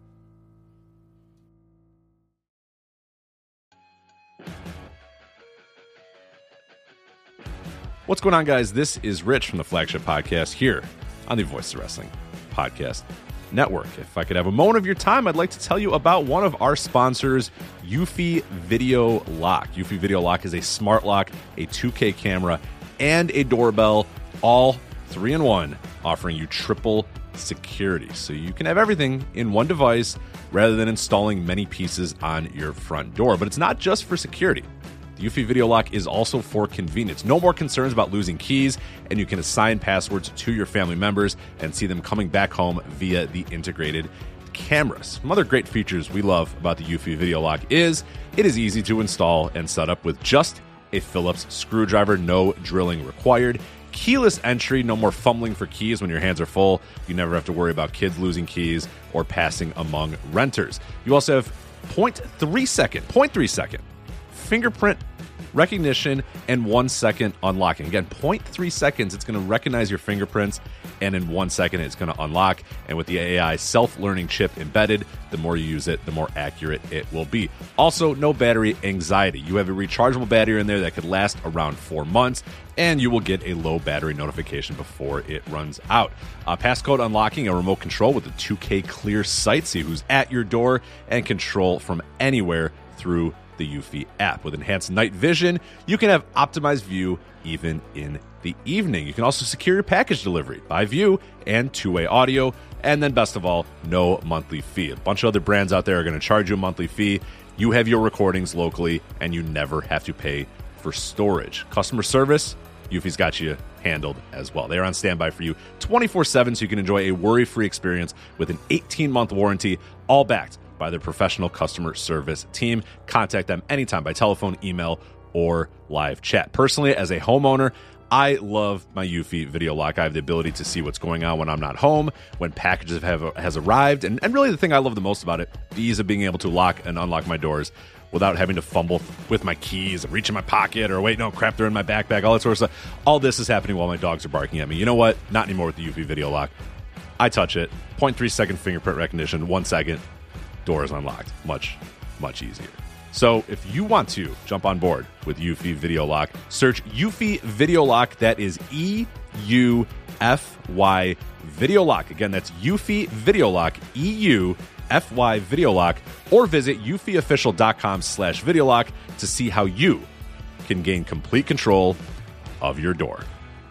What's going on, guys? This is Rich from the Flagship Podcast here on the Voices of Wrestling Podcast Network. If I could have a moment of your time, I'd like to tell you about one of our sponsors, Eufy Video Lock. Eufy Video Lock is a smart lock, a 2K camera, and a doorbell, all 3-in-1, offering you triple security. So you can have everything in one device rather than installing many pieces on your front door. But it's not just for security. The Eufy Video Lock is also for convenience. No more concerns about losing keys, and you can assign passwords to your family members and see them coming back home via the integrated cameras. Some other great features we love about the Eufy Video Lock is it is easy to install and set up with just a Phillips screwdriver, no drilling required. Keyless entry, no more fumbling for keys when your hands are full. You never have to worry about kids losing keys or passing among renters. You also have 0.3 second fingerprint recognition and 1 second unlocking. Again, 0.3 seconds, it's going to recognize your fingerprints, and in 1 second, it's going to unlock. And with the AI self-learning chip embedded, the more you use it, the more accurate it will be. Also, no battery anxiety. You have a rechargeable battery in there that could last around 4 months, and you will get a low battery notification before it runs out. Passcode unlocking, a remote control with a 2K clear sight, see who's at your door, and control from anywhere through the Eufy app. With enhanced night vision, you can have optimized view even in the evening. You can also secure your package delivery by view and two-way audio. And then best of all, no monthly fee. A bunch of other brands out there are going to charge you a monthly fee. You have your recordings locally, and you never have to pay for storage. Customer service, Eufy's got you handled as well. They are on standby for you 24/7, so you can enjoy a worry-free experience with an 18-month warranty, all backed by their professional customer service team. Contact them anytime by telephone, email, or live chat. Personally, as a homeowner, I love my Eufy Video Lock. I have the ability to see what's going on when I'm not home, when packages has arrived, and really the thing I love the most about it, the ease of being able to lock and unlock my doors without having to fumble with my keys and reach in my pocket or wait, no, crap, they're in my backpack, all that sort of stuff. All this is happening while my dogs are barking at me. You know what? Not anymore with the Eufy Video Lock. I touch it, 0.3 second fingerprint recognition, 1 second, door is unlocked. Much, much easier. So if you want to jump on board with Eufy Video Lock, search Eufy Video Lock. That is EUFY Video Lock. Again, that's Eufy Video Lock, EUFY Video Lock, or visit eufyofficial.com/videolock to see how you can gain complete control of your door.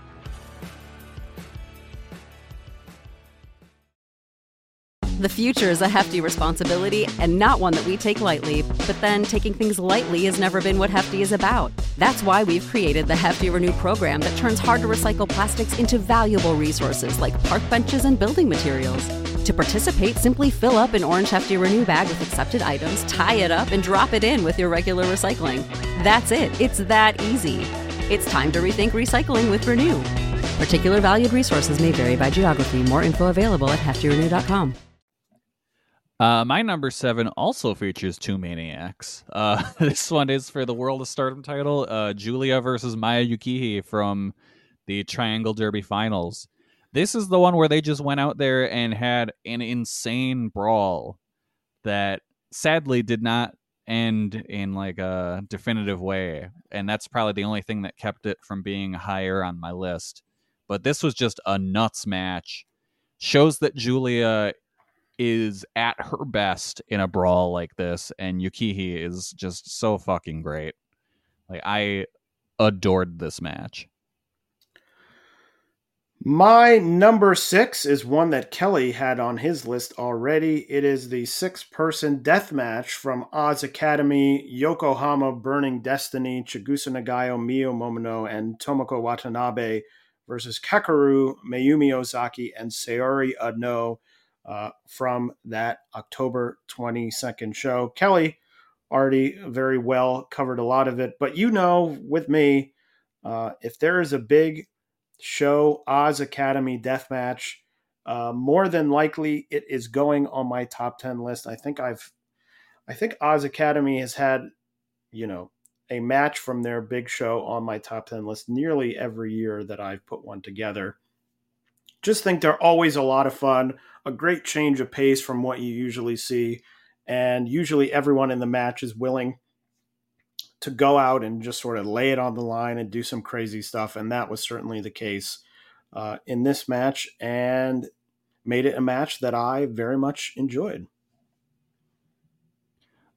The future is a hefty responsibility and not one that we take lightly. But then taking things lightly has never been what Hefty is about. That's why we've created the Hefty Renew program that turns hard-to-recycle plastics into valuable resources like park benches and building materials. To participate, simply fill up an orange Hefty Renew bag with accepted items, tie it up, and drop it in with your regular recycling. That's it. It's that easy. It's time to rethink recycling with Renew. Particular valued resources may vary by geography. More info available at heftyrenew.com. My number 7 also features two maniacs. This one is for the World of Stardom title, Julia versus Maya Yukihi from the Triangle Derby Finals. This is the one where they just went out there and had an insane brawl that sadly did not end in like a definitive way. And that's probably the only thing that kept it from being higher on my list. But this was just a nuts match. Shows that Julia is at her best in a brawl like this, and Yukihi is just so fucking great. Like, I adored this match. My number 6 is one that Kelly had on his list already. It is the 6-person death match from Oz Academy, Yokohama Burning Destiny, Chigusa Nagayo, Mio Momono, and Tomoko Watanabe versus Kakeru, Mayumi Ozaki, and Saori Ano. From that October 22nd show. Kelly already very well covered a lot of it, but you know, with me, if there is a big show, Oz Academy Deathmatch, more than likely it is going on my top 10 list. I think Oz Academy has had, a match from their big show on my top 10 list nearly every year that I've put one together. Just think they're always a lot of fun, a great change of pace from what you usually see, and usually everyone in the match is willing to go out and just sort of lay it on the line and do some crazy stuff, and that was certainly the case in this match, and made it a match that I very much enjoyed.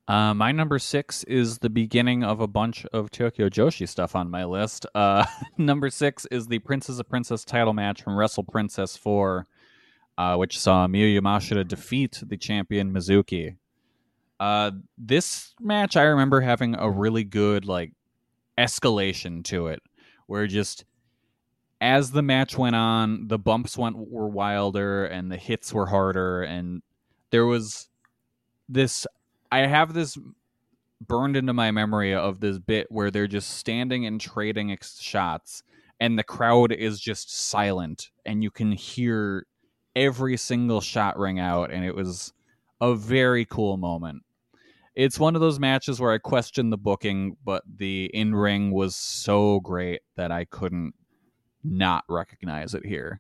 My number 6 is the beginning of a bunch of Tokyo Joshi stuff on my list. Number 6 is the Princess of Princess title match from Wrestle Princess 4, which saw Miyu Yamashita defeat the champion Mizuki. This match, I remember having a really good escalation to it, where just as the match went on, the bumps were wilder and the hits were harder, and there was this. I have this burned into my memory of this bit where they're just standing and trading shots, and the crowd is just silent, and you can hear every single shot ring out, and it was a very cool moment. It's one of those matches where I questioned the booking, but the in-ring was so great that I couldn't not recognize it here.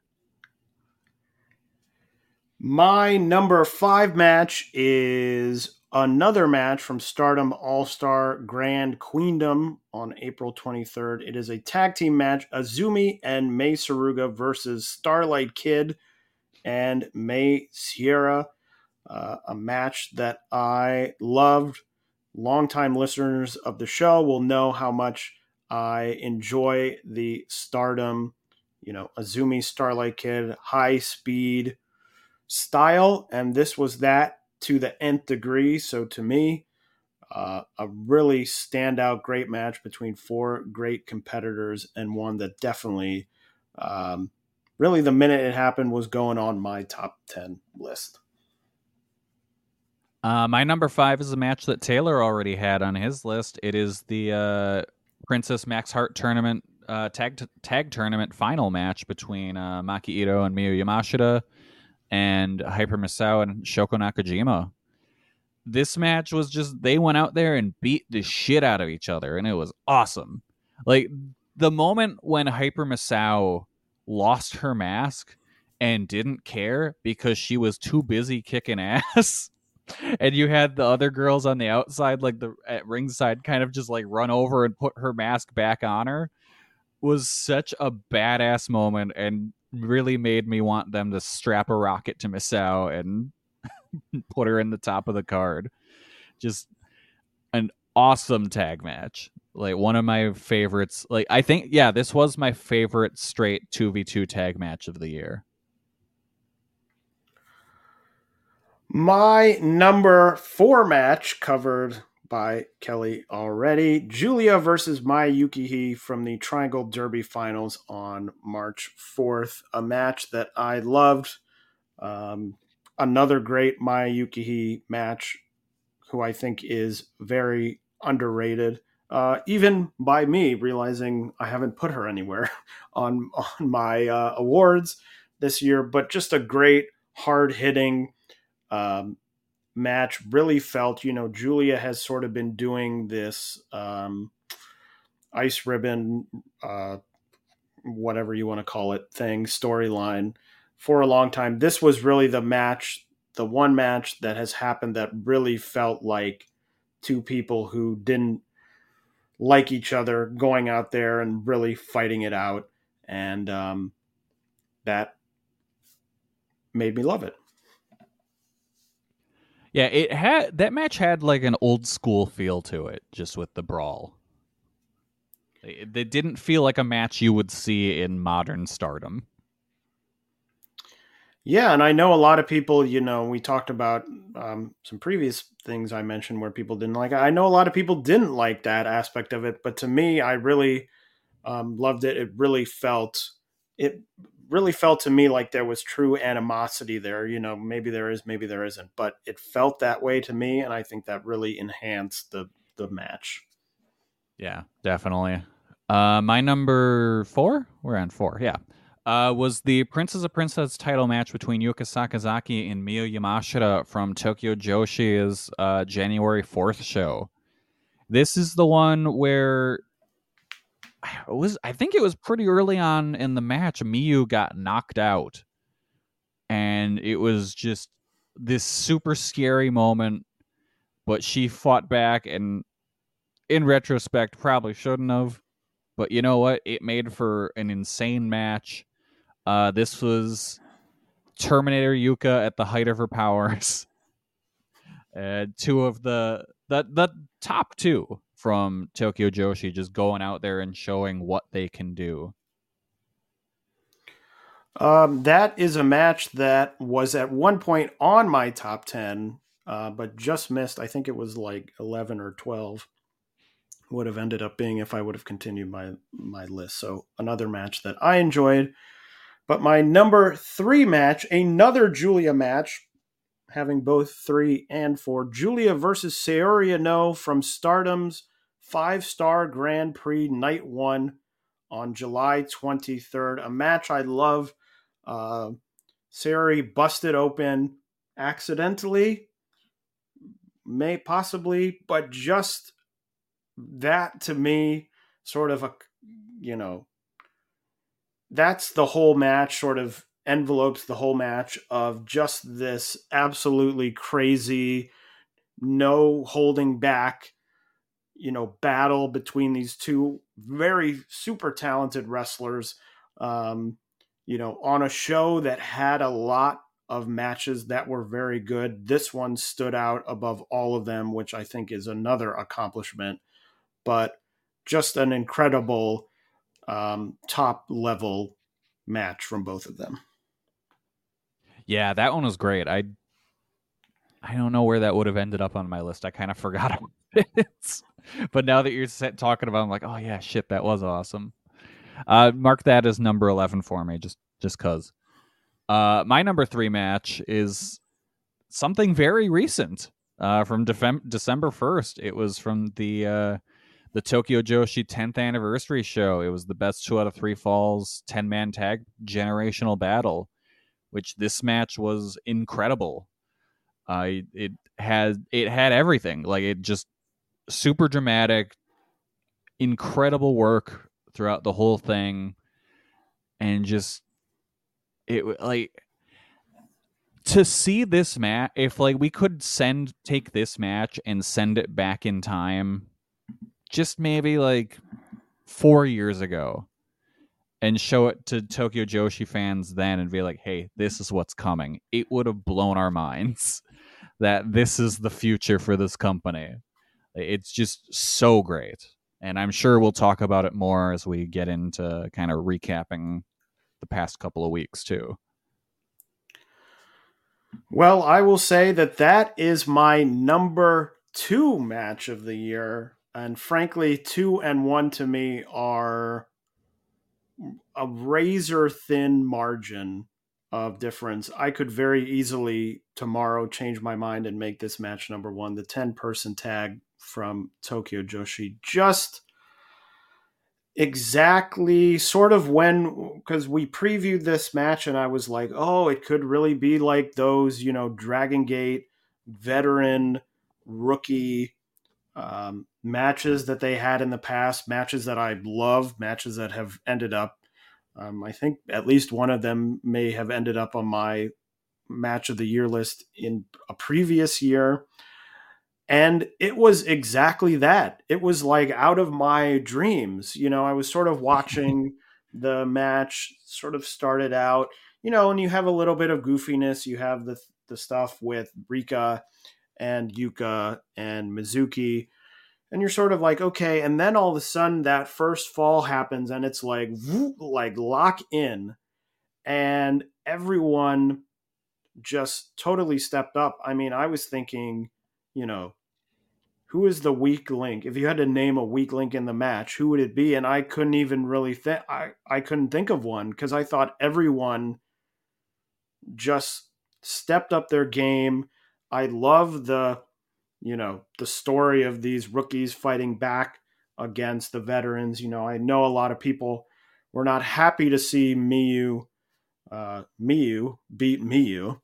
My number 5 match is another match from Stardom All-Star Grand Queendom on April 23rd. It is a tag team match, Azumi and Mei Suruga versus Starlight Kid and Mei Sierra. A match that I loved. Longtime listeners of the show will know how much I enjoy the Stardom, Azumi Starlight Kid, high speed style, and this was that to the nth degree. So to me, a really standout great match between 4 great competitors, and one that definitely, really the minute it happened, was going on my top 10 list. My number 5 is a match that Taylor already had on his list. It is the Princess Max Heart tournament tag tournament final match between Maki Ito and Miyu Yamashita and Hyper Misao and Shoko Nakajima. This match was just, they went out there and beat the shit out of each other, and it was awesome. Like, the moment when Hyper Misao lost her mask and didn't care because she was too busy kicking ass, and you had the other girls on the outside, at ringside, kind of just run over and put her mask back on her, was such a badass moment, and really made me want them to strap a rocket to Misao and put her in the top of the card. Just an awesome tag match. One of my favorites. I think, yeah, this was my favorite straight 2v2 tag match of the year. My number 4 match, covered by Kelly already, Julia versus Maya Yukihira from the Triangle Derby Finals on March 4th. A match that I loved. Another great Maya Yukihira match, who I think is very underrated, even by me, realizing I haven't put her anywhere on my awards this year. But just a great, hard-hitting match. Really felt, Julia has sort of been doing this ice ribbon, whatever you want to call it, storyline for a long time. This was really the one match that has happened that really felt like 2 people who didn't like each other going out there and really fighting it out. And that made me love it. Yeah, that match had an old school feel to it, just with the brawl. It didn't feel like a match you would see in modern Stardom. Yeah, and I know a lot of people, we talked about some previous things I mentioned where people didn't like it. I know a lot of people didn't like that aspect of it, but to me, I really loved it. It really felt to me like there was true animosity there. Maybe there is, maybe there isn't, but it felt that way to me, and I think that really enhanced the match. Yeah, definitely. My number 4? We're on 4, yeah. Was the Princess of Princess title match between Yuka Sakazaki and Miyu Yamashita from Tokyo Joshi's January 4th show. This is the one where I think it was pretty early on in the match, Miyu got knocked out. And it was just this super scary moment, but she fought back, and in retrospect, probably shouldn't have. But you know what? It made for an insane match. This was Terminator Yuka at the height of her powers. 2 of the the top two from Tokyo Joshi just going out there and showing what they can do. That is a match that was at one point on my top 10, but just missed. I think it was like 11 or 12 would have ended up being if I would have continued my list. So another match that I enjoyed. But my number 3 match, another Giulia match, having both 3 and 4. Giulia versus Saori Anou from Stardom's 5-star Grand Prix Night 1 on July 23rd. A match I love. Saori busted open accidentally, may possibly, but just that to me sort of that's the whole match, sort of envelopes the whole match of just this absolutely crazy, no holding back, battle between these two very super talented wrestlers, on a show that had a lot of matches that were very good. This one stood out above all of them, which I think is another accomplishment, but just an incredible top level match from both of them. Yeah, that one was great. I don't know where that would have ended up on my list. I kind of forgot about it. But now that you're talking about it, I'm like, oh yeah, shit, that was awesome. Mark that as number 11 for me, just because. My number 3 match is something very recent, from December 1st. It was from the Tokyo Joshi 10th anniversary show. It was the best 2 out of 3 falls 10-man tag generational battle, which this match was incredible. It had everything. Like, it just super dramatic, incredible work throughout the whole thing, and just it like to see this match. If like we could take this match and send it back in time, just maybe like 4 years ago, and show it to Tokyo Joshi fans then and be like, hey, this is what's coming. It would have blown our minds that this is the future for this company. It's just so great. And I'm sure we'll talk about it more as we get into kind of recapping the past couple of weeks too. Well, I will say that is my number 2 match of the year. And frankly, 2 and 1 to me are a razor thin margin of difference. I could very easily tomorrow change my mind and make this match number 1, the 10-person tag from Tokyo Joshi. Just exactly sort of because we previewed this match and I was like, oh, it could really be like those, Dragon Gate veteran rookie matches that they had in the past, matches that I love, matches that have ended up, I think at least one of them may have ended up on my match of the year list in a previous year. And it was exactly that. It was like out of my dreams. I was sort of watching the match, sort of started out, and you have a little bit of goofiness. You have the stuff with Rika and Yuka and Mizuki, and you're sort of like, okay. And then all of a sudden that first fall happens and it's like, like lock in, and everyone just totally stepped up. I mean, I was thinking, who is the weak link? If you had to name a weak link in the match, who would it be? And I couldn't even really think. I couldn't think of one because I thought everyone just stepped up their game. I love the story of these rookies fighting back against the veterans. I know a lot of people were not happy to see Miyu beat Miyu.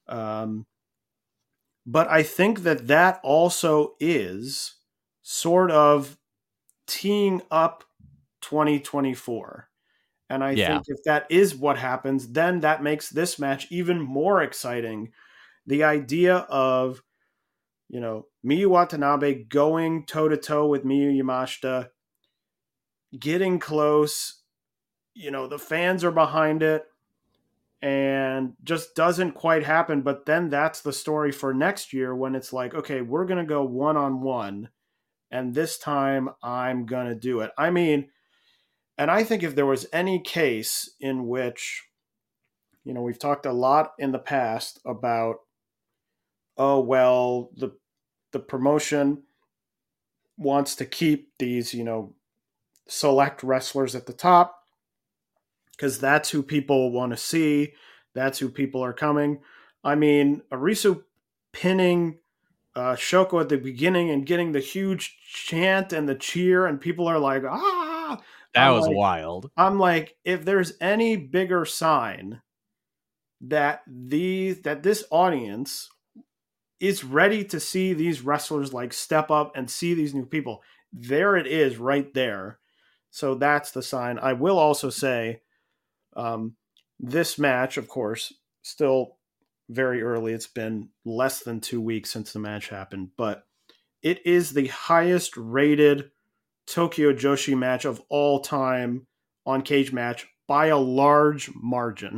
But I think that also is sort of teeing up 2024. And I think if that is what happens, then that makes this match even more exciting. The idea of, Miyu Watanabe going toe-to-toe with Miyu Yamashita, getting close, the fans are behind it. and just doesn't quite happen. But then that's the story for next year when it's like, okay, we're going to go one-on-one, and this time I'm going to do it. I mean, and I think if there was any case in which, you know, we've talked a lot in the past about, oh, well, the promotion wants to keep these, you know, select wrestlers at the top because that's who people want to see. That's who people are coming. I mean, Arisu pinning Shoko at the beginning and getting the huge chant and the cheer, and people are like, ah! That was wild. I'm like, if there's any bigger sign that this audience is ready to see these wrestlers like step up and see these new people, there it is right there. So that's the sign. I will also say this match, of course, still very early. It's been less than 2 weeks since the match happened, but it is the highest rated Tokyo Joshi match of all time on Cage Match by a large margin.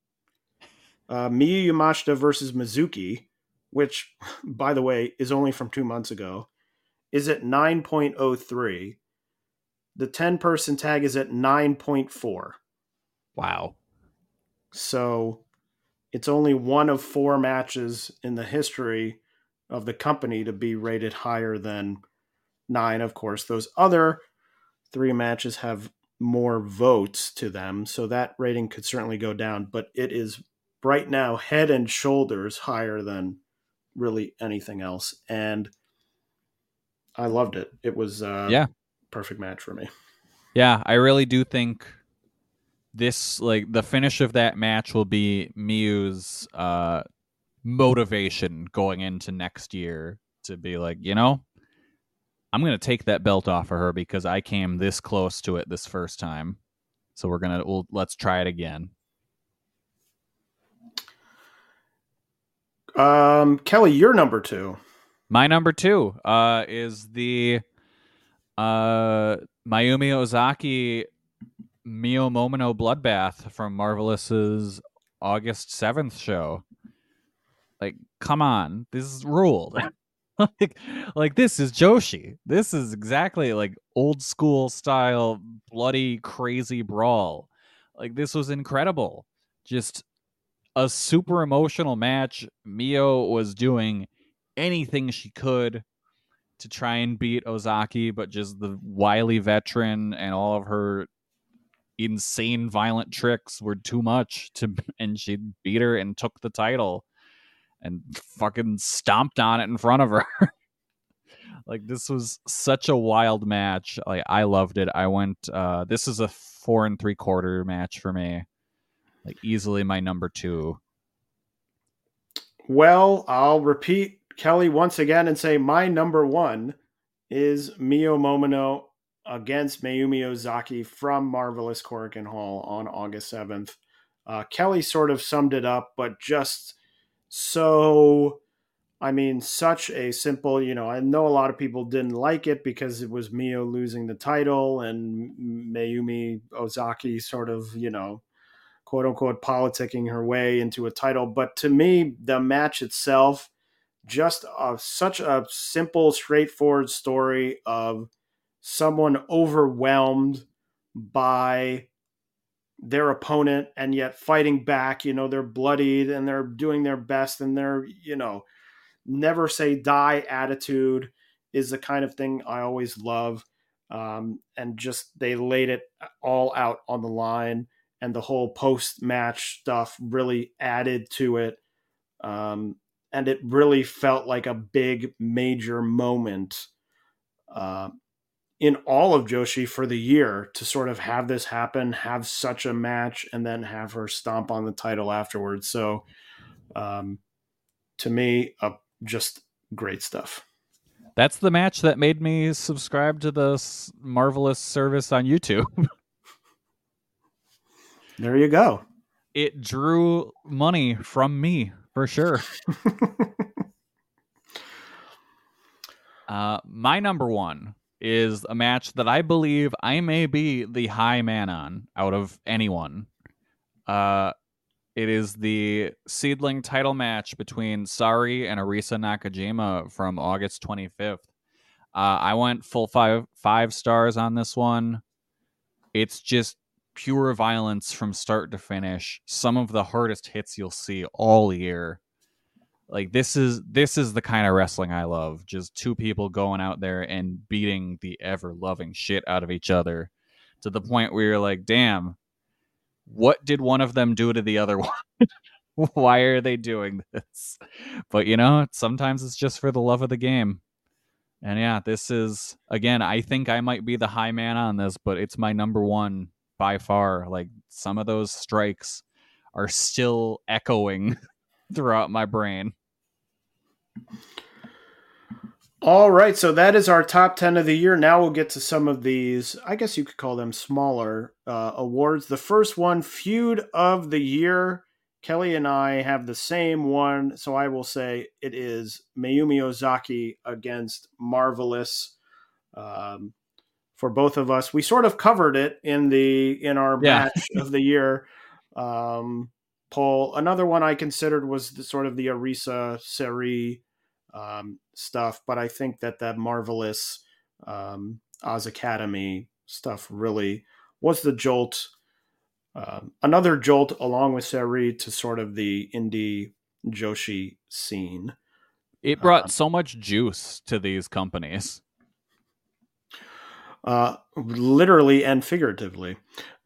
Miyu Yamashita versus Mizuki, which, by the way, is only from 2 months ago, is at 9.03. The 10-person tag is at 9.4. Wow. So it's only one of 4 matches in the history of the company to be rated higher than 9. Of course, those other 3 matches have more votes to them, so that rating could certainly go down, but it is right now head and shoulders higher than really anything else, and I loved it. It was perfect match for me. Yeah, I really do think this, like, the finish of that match will be Miyu's motivation going into next year to be like, you know, I'm going to take that belt off of her because I came this close to it this first time. So let's try it again. Kelly, your number 2. My number 2 is the Mayumi Ozaki Mio Momino bloodbath from Marvelous's August 7th show. Like, come on, this is ruled. like this is Joshi. This is exactly like old school style bloody crazy brawl. Like, this was incredible. Just a super emotional match. Mio was doing anything she could to try and beat Ozaki, but just the wily veteran and all of her insane violent tricks were too much and she beat her and took the title and fucking stomped on it in front of her. Like, this was such a wild match. Like, I loved it. I went this is a 4 3/4 match for me. Like, easily my number 2. Well, I'll repeat Kelly once again and say my number 1 is Mio Momino against Mayumi Ozaki from Marvelous Korakuen Hall on August 7th. Kelly sort of summed it up, but just so, I mean, such a simple, you know, I know a lot of people didn't like it because it was Mio losing the title and Mayumi Ozaki sort of, you know, quote unquote politicking her way into a title. But to me, the match itself, just such a simple, straightforward story of someone overwhelmed by their opponent and yet fighting back. You know, they're bloodied and they're doing their best, and they're, you know, never say die attitude is the kind of thing I always love. And just, they laid it all out on the line, and the whole post-match stuff really added to it. And it really felt like a big major moment in all of Joshi for the year to sort of have this happen, have such a match, and then have her stomp on the title afterwards. So to me, just great stuff. That's the match that made me subscribe to the Marvelous service on YouTube. There you go. It drew money from me, for sure. My number 1 is a match that I believe I may be the high man on out of anyone. It is the seedling title match between Sari and Arisa Nakajima from August 25th. I went full five stars on this one. It's just pure violence from start to finish. Some of the hardest hits you'll see all year. Like this is the kind of wrestling I love. Just two people going out there and beating the ever loving shit out of each other to the point where you're like, damn, what did one of them do to the other one? Why are they doing this? But sometimes it's just for the love of the game. And yeah, this is, again, I think I might be the high man on this, but it's my number one by far. Like, some of those strikes are still echoing throughout my brain. All right, so that is our top 10 of the year. Now we'll get to some of these, I guess you could call them smaller awards. The first one, Feud of the Year. Kelly and I have the same one, so I will say it is Mayumi Ozaki against Marvelous. For both of us, we sort of covered it in our match of the year poll. Another one I considered was the Arisa Seri stuff, but I think that Marvelous Oz Academy stuff really was the jolt. Another jolt along with Seri to sort of the indie Joshi scene. It brought so much juice to these companies. Literally and figuratively.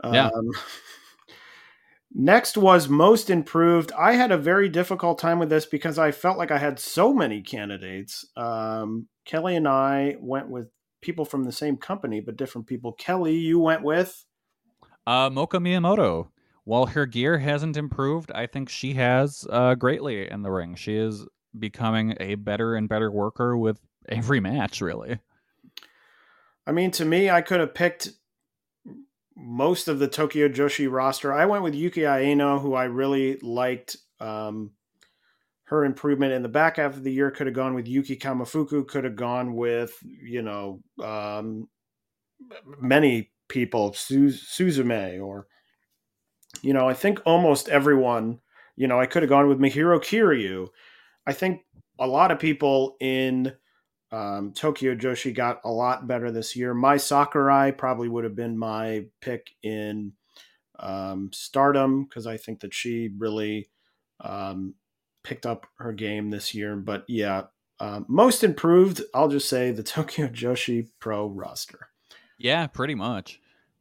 Next was Most Improved. I had a very difficult time with this because I felt like I had so many candidates. Kelly and I went with people from the same company, but different people. Kelly, you went with? Moka Miyamoto. While her gear hasn't improved, I think she has greatly in the ring. She is becoming a better and better worker with every match, really. I mean, to me, I could have picked most of the Tokyo Joshi roster. I went with Yuki Aino, who I really liked. Her improvement in the back half of the year. Could have gone with Yuki Kamafuku. Could have gone with, many people, Suzume, or, I think almost everyone. I could have gone with Mihiro Kiryu. I think a lot of people in Tokyo Joshi got a lot better this year. Mai Sakurai probably would have been my pick in Stardom because I think that she really picked up her game this year. But yeah, most improved, I'll just say the Tokyo Joshi Pro roster. Yeah, pretty much.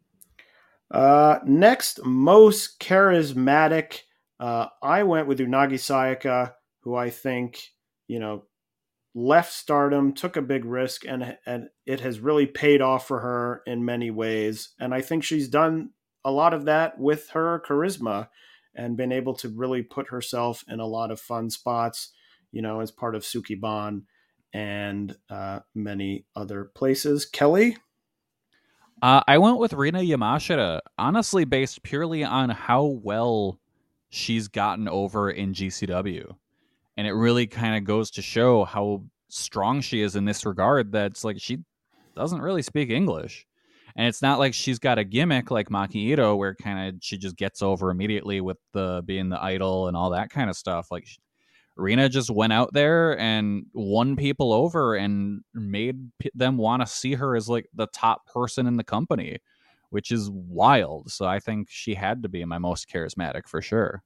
Next, most charismatic. I went with Unagi Sayaka, who I think, left Stardom, took a big risk, and it has really paid off for her in many ways. And I think she's done a lot of that with her charisma and been able to really put herself in a lot of fun spots, as part of Sukiban and many other places. Kelly? I went with Rina Yamashita, honestly based purely on how well she's gotten over in GCW. And it really kind of goes to show how strong she is in this regard, that it's like she doesn't really speak English. And it's not like she's got a gimmick like Maki Ito where kind of she just gets over immediately with the being the idol and all that kind of stuff. Like Rina just went out there and won people over and made them want to see her as like the top person in the company, which is wild. So I think she had to be my most charismatic for sure.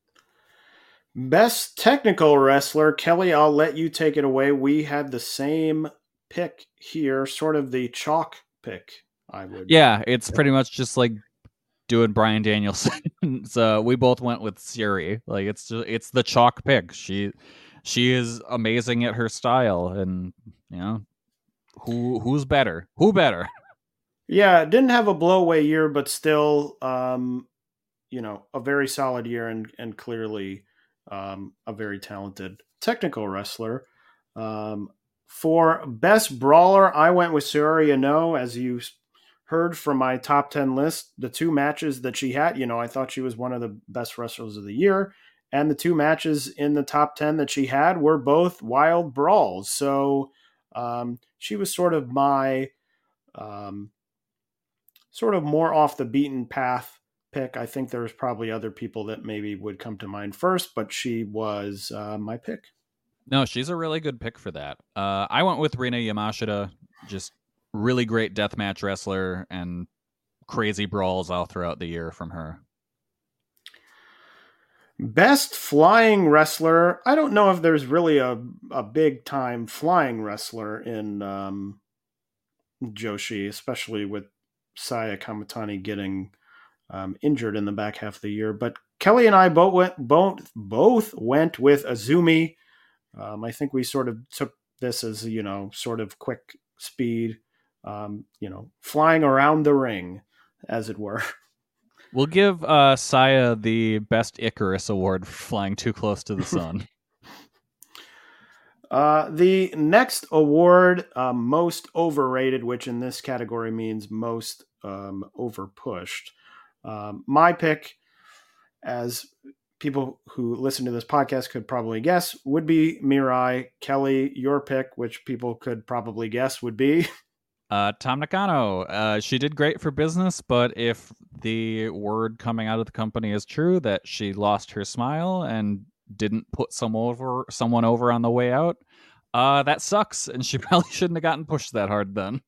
Best technical wrestler. Kelly, I'll let you take it away. We had the same pick here, sort of the chalk pick, I would. Yeah, it's pretty much just like doing Bryan Danielson. So we both went with Siri. Like it's the chalk pick. She is amazing at her style, and who's better? Who better? Yeah, didn't have a blowaway year, but still a very solid year and clearly a very talented technical wrestler. For best brawler, I went with Saori Anou. As you heard from my top 10 list, the two matches that she had, I thought she was one of the best wrestlers of the year. And the two matches in the top 10 that she had were both wild brawls. So she was sort of my sort of more off the beaten path pick. I think there's probably other people that maybe would come to mind first, but she was my pick. No, she's a really good pick for that. I went with Rina Yamashita, just really great deathmatch wrestler and crazy brawls all throughout the year from her. Best flying wrestler. I don't know if there's really a big time flying wrestler in Joshi, especially with Saya Kamatani getting injured in the back half of the year. But Kelly and I both went with Azumi. I think we sort of took this as, sort of quick speed, flying around the ring, as it were. We'll give Saya the Best Icarus Award for flying too close to the sun. The next award, most overrated, which in this category means most overpushed. My pick, as people who listen to this podcast could probably guess, would be Mirai. Kelly, your pick, which people could probably guess, would be Tam Nakano. She did great for business, but if the word coming out of the company is true that she lost her smile and didn't put someone over on the way out, that sucks, and she probably shouldn't have gotten pushed that hard then.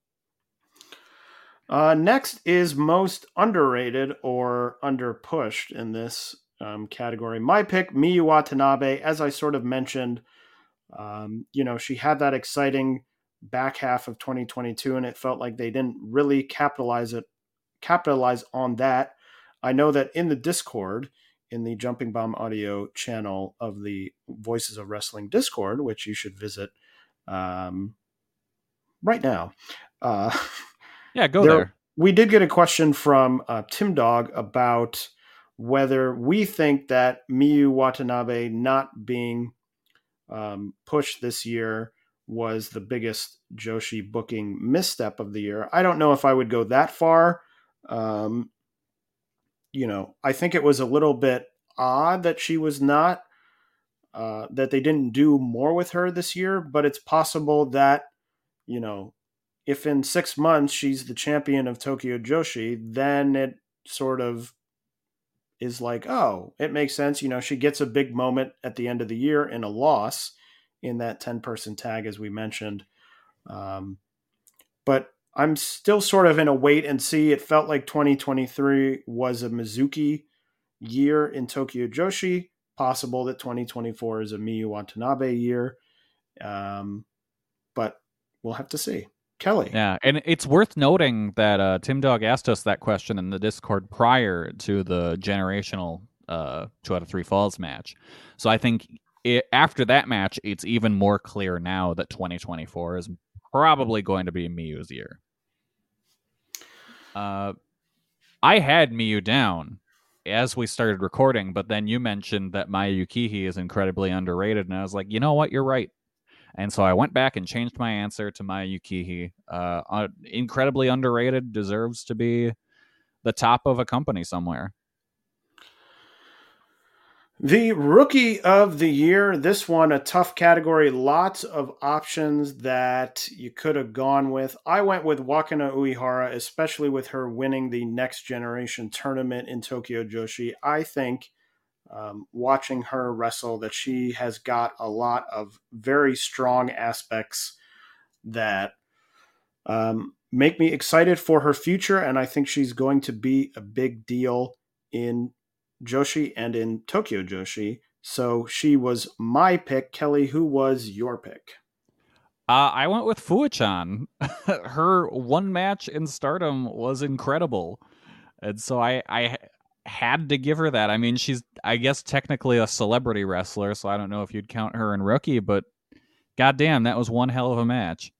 Next is most underrated or underpushed in this category. My pick, Miyu Watanabe. As I sort of mentioned, she had that exciting back half of 2022, and it felt like they didn't really capitalize on that. I know that in the Discord, in the Jumping Bomb Audio channel of the Voices of Wrestling Discord, which you should visit right now. Yeah, go there. We did get a question from Tim Dog about whether we think that Miyu Watanabe not being pushed this year was the biggest Joshi booking misstep of the year. I don't know if I would go that far. I think it was a little bit odd that she was not, that they didn't do more with her this year, but it's possible that, if in 6 months she's the champion of Tokyo Joshi, then it sort of is like, oh, it makes sense. She gets a big moment at the end of the year in a loss in that 10-person tag, as we mentioned. But I'm still sort of in a wait and see. It felt like 2023 was a Mizuki year in Tokyo Joshi. Possible that 2024 is a Miyu Watanabe year. But we'll have to see. Kelly. Yeah, and it's worth noting that Tim Dog asked us that question in the Discord prior to the generational 2 out of 3 falls match. So I think after that match, it's even more clear now that 2024 is probably going to be Miyu's year. I had Miyu down as we started recording, but then you mentioned that Maya Yukihi is incredibly underrated, and I was like, you know what, you're right. And so I went back and changed my answer to Maya Yukihi. Incredibly underrated, deserves to be the top of a company somewhere. The Rookie of the Year, this one, a tough category. Lots of options that you could have gone with. I went with Wakana Uehara, especially with her winning the Next Generation tournament in Tokyo Joshi. I think watching her wrestle that she has got a lot of very strong aspects that make me excited for her future, and I think she's going to be a big deal in Joshi and in Tokyo Joshi. So she was my pick. Kelly, who was your pick? I went with Fuwa-chan. Her one match in Stardom was incredible, and so I had to give her that. I mean, she's, I guess, technically a celebrity wrestler, so I don't know if you'd count her in Rookie, but goddamn, that was one hell of a match.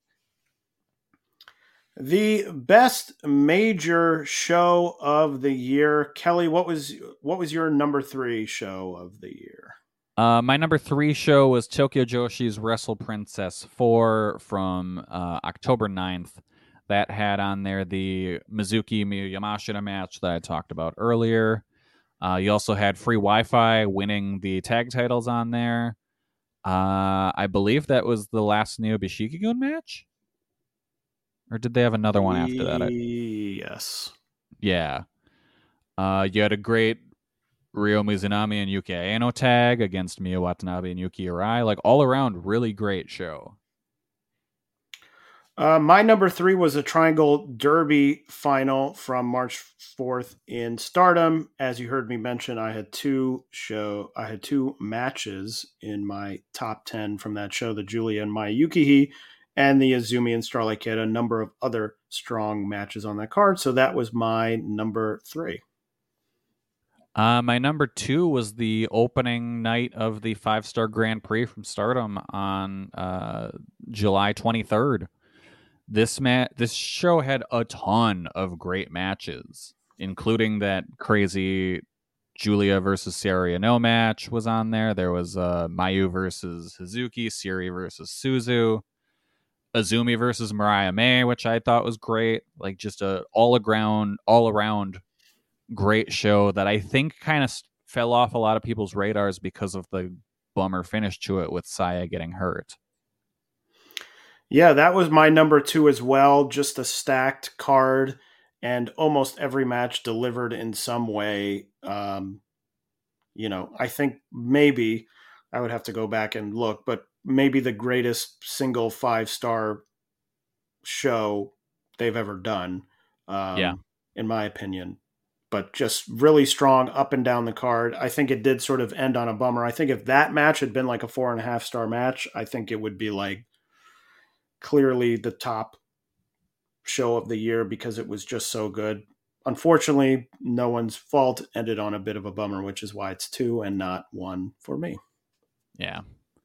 The best major show of the year, Kelly. What was your number 3 show of the year? My number 3 show was Tokyo Joshi's Wrestle Princess 4 from October 9th. That had on there the Mizuki Miyu Yamashita match that I talked about earlier. You also had Free Wi-Fi winning the tag titles on there. I believe that was the last Niobe Shiki-gun match? Or did they have another one after that? Yes. Yeah. You had a great Ryo Mizunami and Yuki Aino tag against Miya Watanabe and Yuki Arai. Like, all around, really great show. My number 3 was a Triangle Derby final from March 4th in Stardom. As you heard me mention, I had two matches in my top 10 from that show, the Julia and Maya Yukihi, and the Azumi and Starlight Kid, a number of other strong matches on that card. So that was my number 3. My number 2 was the opening night of the 5-Star Grand Prix from Stardom on July 23rd. This show had a ton of great matches, including that crazy Julia versus Sari Ano match was on there. There was Mayu versus Hazuki, Siri versus Suzu, Azumi versus Mariah May, which I thought was great. Like, just a all around great show that I think kind of fell off a lot of people's radars because of the bummer finish to it with Saya getting hurt. Yeah, that was my number 2 as well. Just a stacked card, and almost every match delivered in some way. I think maybe I would have to go back and look, but maybe the greatest single 5-star show they've ever done, in my opinion. But just really strong up and down the card. I think it did sort of end on a bummer. I think if that match had been like a 4.5-star match, I think it would be like clearly the top show of the year because it was just so good. Unfortunately, no one's fault, ended on a bit of a bummer, which is why it's 2 and not 1 for me. Yeah.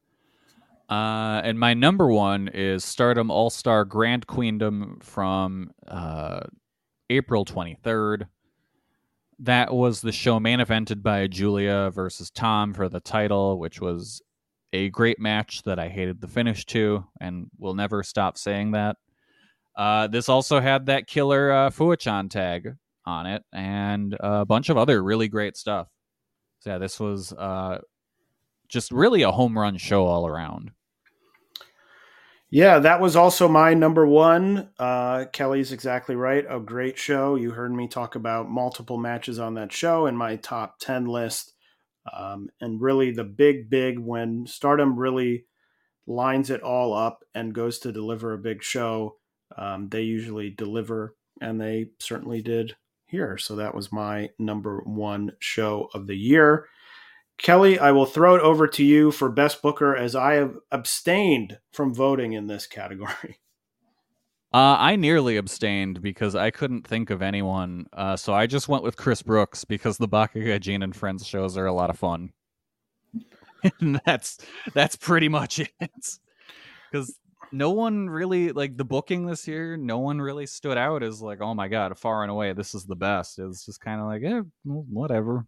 And my number 1 is Stardom All-Star Grand Queendom from April 23rd. That was the show main evented by Julia versus Tom for the title, which was a great match that I hated the finish to, and will never stop saying that. This also had that killer Fuachan tag on it, and a bunch of other really great stuff. So yeah, this was just really a home run show all around. Yeah, that was also my number 1. Kelly's exactly right. A great show. You heard me talk about multiple matches on that show in my top 10 list. And really the big when Stardom really lines it all up and goes to deliver a big show, they usually deliver, and they certainly did here. So that was my number 1 show of the year. Kelly, I will throw it over to you for Best Booker, as I have abstained from voting in this category. I nearly abstained because I couldn't think of anyone. So I just went with Chris Brooks because the Bakuga Jin and Friends shows are a lot of fun. And that's pretty much it. Because no one really, like, the booking this year, no one really stood out as like, oh my God, far and away, this is the best. It was just kind of like, whatever.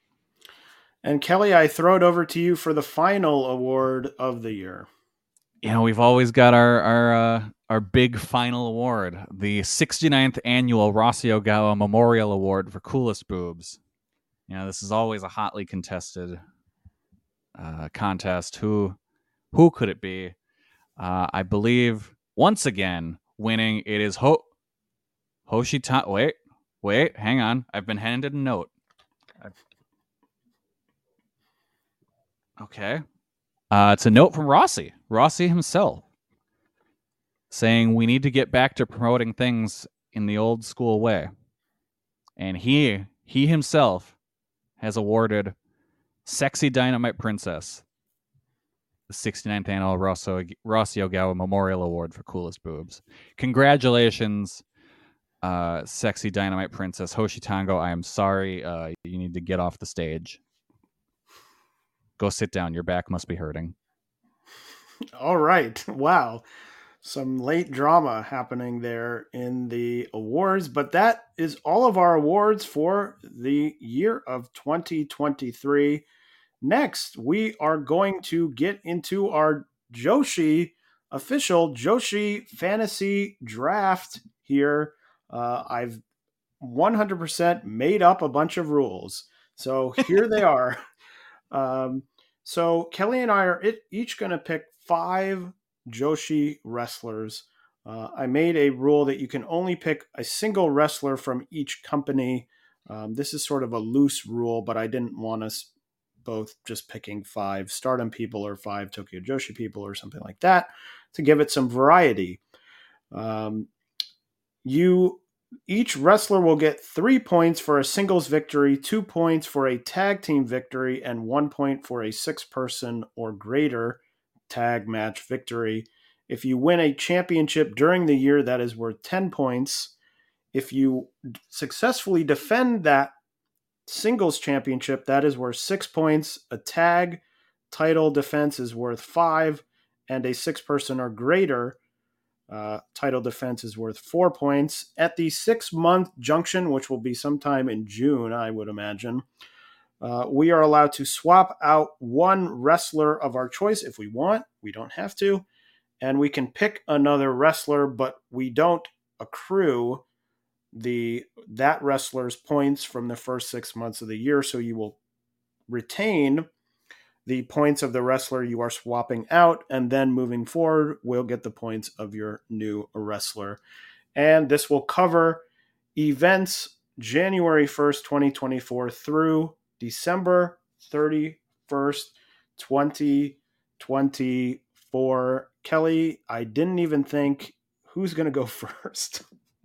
And Kelly, I throw it over to you for the final award of the year. We've always got our big final award, the 69th annual Rossi Ogawa Memorial Award for Coolest Boobs. This is always a hotly contested contest. Who could it be? I believe once again winning it is Hoshitani. Wait, hang on. I've been handed a note. Okay. It's a note from Rossi himself, saying we need to get back to promoting things in the old school way. And he himself has awarded Sexy Dynamite Princess the 69th annual Rossi Ogawa Memorial Award for Coolest Boobs. Congratulations, Sexy Dynamite Princess Hoshitango. I am sorry. You need to get off the stage. Go sit down. Your back must be hurting. All right. Wow. Some late drama happening there in the awards, but that is all of our awards for the year of 2023. Next, we are going to get into our official Joshi fantasy draft here. I've 100% made up a bunch of rules. So here they are. So Kelly and I are each going to pick 5 Joshi wrestlers. I made a rule that you can only pick a single wrestler from each company. This is sort of a loose rule, but I didn't want us both just picking 5 Stardom people or 5 Tokyo Joshi people or something like that to give it some variety. Each wrestler will get 3 points for a singles victory, 2 points for a tag team victory, and 1 point for a 6-person or greater tag match victory. If you win a championship during the year, that is worth 10 points. If you successfully defend that singles championship, that is worth 6 points. A tag title defense is worth 5, and a 6-person or greater title defense is worth 4 points. At the 6-month junction, which will be sometime in June, I would imagine, we are allowed to swap out one wrestler of our choice if we want. We don't have to. And we can pick another wrestler, but we don't accrue that wrestler's points from the first 6 months of the year. So you will retain the points of the wrestler you are swapping out, and then moving forward, we'll get the points of your new wrestler. And this will cover events January 1st, 2024 through December 31st, 2024. Kelly, I didn't even think who's going to go first.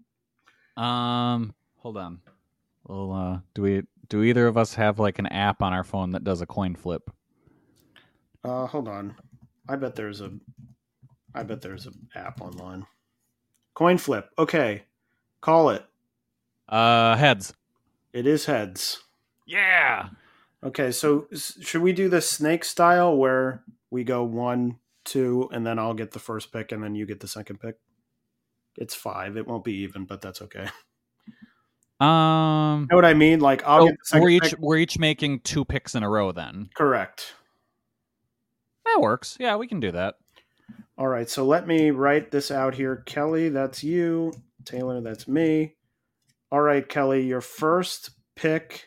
Hold on. Well, do either of us have like an app on our phone that does a coin flip? Hold on. I bet there's an app online. Coin flip. Okay. Call it. Heads. It is heads. Yeah. Okay, so should we do the snake style where we go 1, 2, and then I'll get the first pick and then you get the second pick? It's 5. It won't be even, but that's okay. You know what I mean? Like I'll get the second pick. We're each making 2 picks in a row then. Correct. That works. Yeah, we can do that. All right, so let me write this out here. Kelly, that's you. Taylor, that's me. All right, Kelly, your first pick.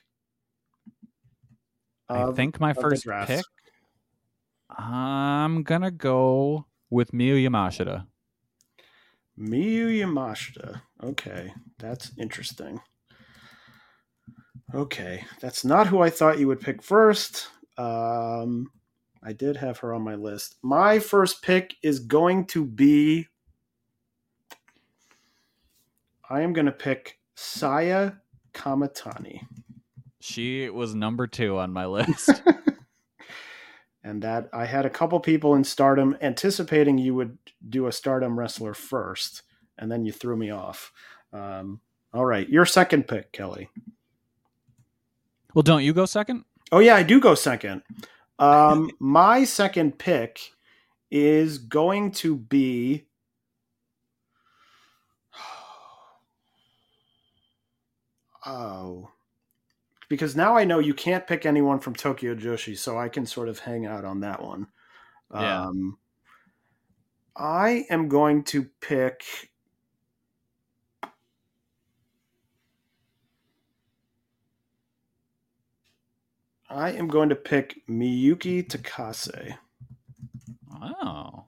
I think my first pick, I'm going to go with Miyu Yamashita. Miyu Yamashita. Okay, that's interesting. Okay, that's not who I thought you would pick first. I did have her on my list. My first pick is going to be... I am going to pick Saya Kamatani. She was number 2 on my list. And that I had a couple people in Stardom anticipating you would do a Stardom wrestler first, and then you threw me off. All right, your second pick, Kelly. Well, don't you go second? Oh, yeah, I do go second. My second pick is going to be... Oh... Because now I know you can't pick anyone from Tokyo Joshi, so I can sort of hang out on that one. Yeah. I am going to pick... Miyuki Takase. Oh.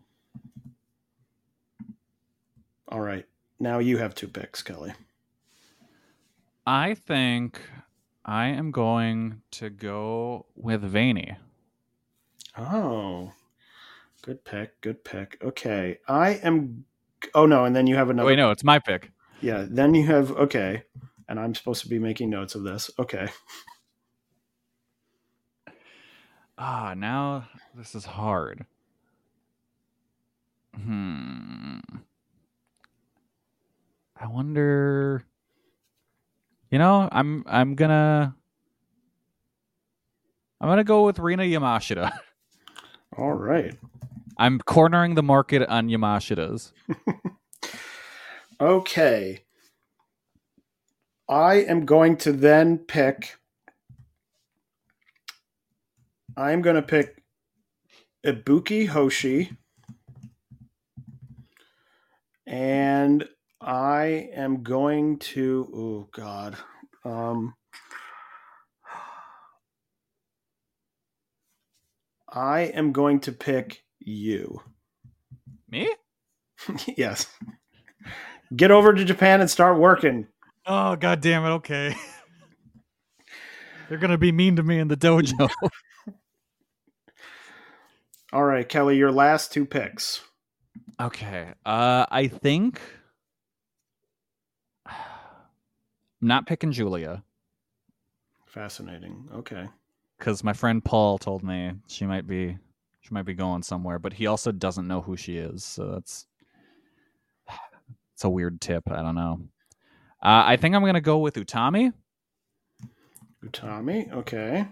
All right. Now you have 2 picks, Kelly. I think I am going to go with Vaney. Oh. Good pick. Good pick. Okay. I am... Oh, no. And then you have another... Wait, no. It's my pick. Yeah. Then you have... Okay. And I'm supposed to be making notes of this. Okay. Now this is hard. I wonder... You know, I'm gonna go with Rina Yamashita. All right. I'm cornering the market on Yamashitas. Okay. I am going to then pick... I'm going to pick Ibuki Hoshi. And I am going to... Oh, God. I am going to pick you. Me? Yes. Get over to Japan and start working. Oh, God damn it. Okay. They're gonna be mean to me in the dojo. All right, Kelly, your last two picks. Okay. I think I'm not picking Julia Fascinating. Okay. because my friend Paul told me she might be going somewhere, but he also doesn't know who she is, so it's a weird tip. I don't know. I think I'm gonna go with Utami Utami. Okay.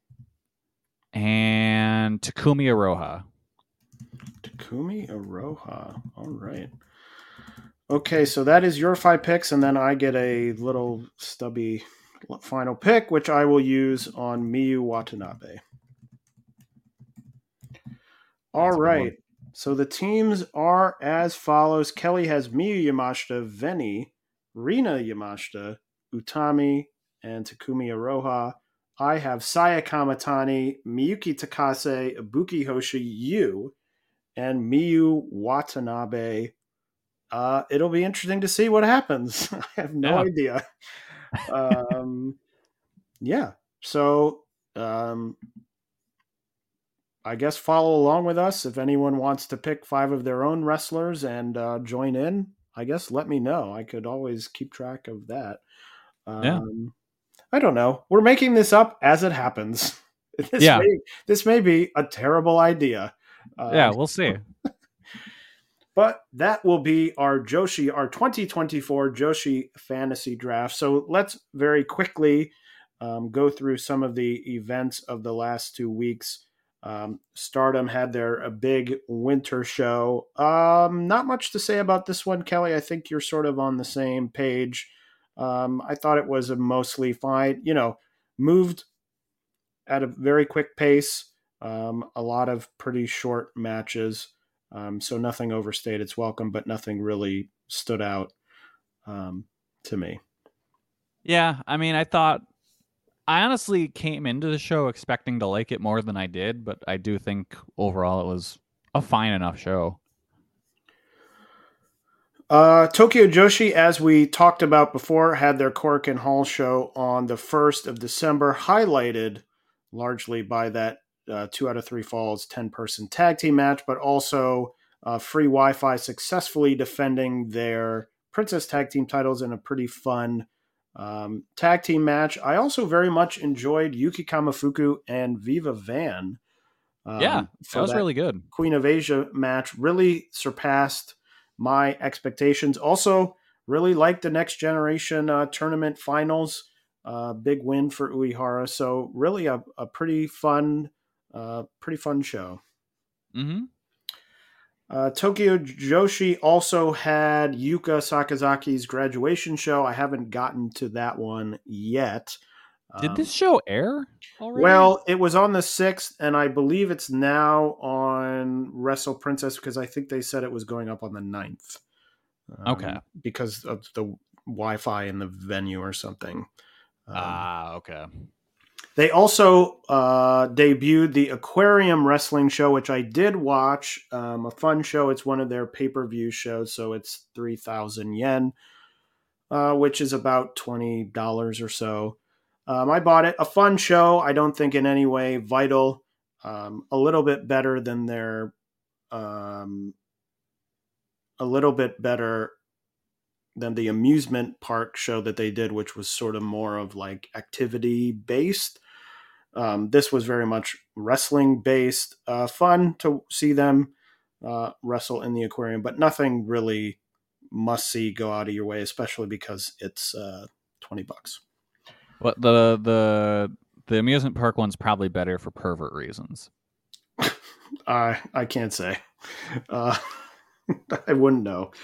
and Takumi Iroha. Takumi Iroha. All right. Okay, so that is your 5 picks, and then I get a little stubby final pick, which I will use on Miyu Watanabe. All That's a good right. one. So the teams are as follows. Kelly has Miyu Yamashita, Veni, Rina Yamashita, Utami, and Takumi Iroha. I have Saya Kamatani, Miyuki Takase, Ibuki Hoshi, Yu, and Miyu Watanabe. It'll be interesting to see what happens. I have no idea. Yeah. So I guess follow along with us. If anyone wants to pick 5 of their own wrestlers and join in, I guess let me know. I could always keep track of that. I don't know. We're making this up as it happens. This may be a terrible idea. We'll see. But that will be our 2024 Joshi Fantasy Draft. So let's very quickly go through some of the events of the last 2 weeks. Stardom had a big winter show. Not much to say about this one, Kelly. I think you're sort of on the same page. I thought it was a mostly fine, moved at a very quick pace. A lot of pretty short matches. So nothing overstayed its welcome, but nothing really stood out to me. Yeah, I mean, I honestly came into the show expecting to like it more than I did, but I do think overall it was a fine enough show. Tokyo Joshi, as we talked about before, had their Korakuen Hall show on the 1st of December, highlighted largely by that 2 out of 3 falls 10-person tag team match, but also Free Wi-Fi successfully defending their Princess Tag Team titles in a pretty fun tag team match. I also very much enjoyed Yuki Kamifuku and Viva Van. That was really good. Queen of Asia match really surpassed my expectations. Also, really liked the Next Generation tournament finals. Big win for Uehara. So really a pretty fun show. Mm-hmm. Tokyo Joshi also had Yuka Sakazaki's graduation show. I haven't gotten to that one yet. Did this show air already? Well, it was on the 6th, and I believe it's now on Wrestle Princess because I think they said it was going up on the 9th. Okay. Because of the Wi-Fi in the venue or something. Okay. They also debuted the Aquarium Wrestling Show, which I did watch. A fun show. It's one of their pay-per-view shows, so it's 3,000 yen, which is about $20 or so. I bought it. A fun show. I don't think in any way vital. A little bit better than their... a little bit better than the amusement park show that they did, which was sort of more of like activity based. This was very much wrestling based. Fun to see them wrestle in the aquarium, but nothing really must see, go out of your way, especially because it's $20. But the amusement park one's probably better for pervert reasons. I can't say. I wouldn't know.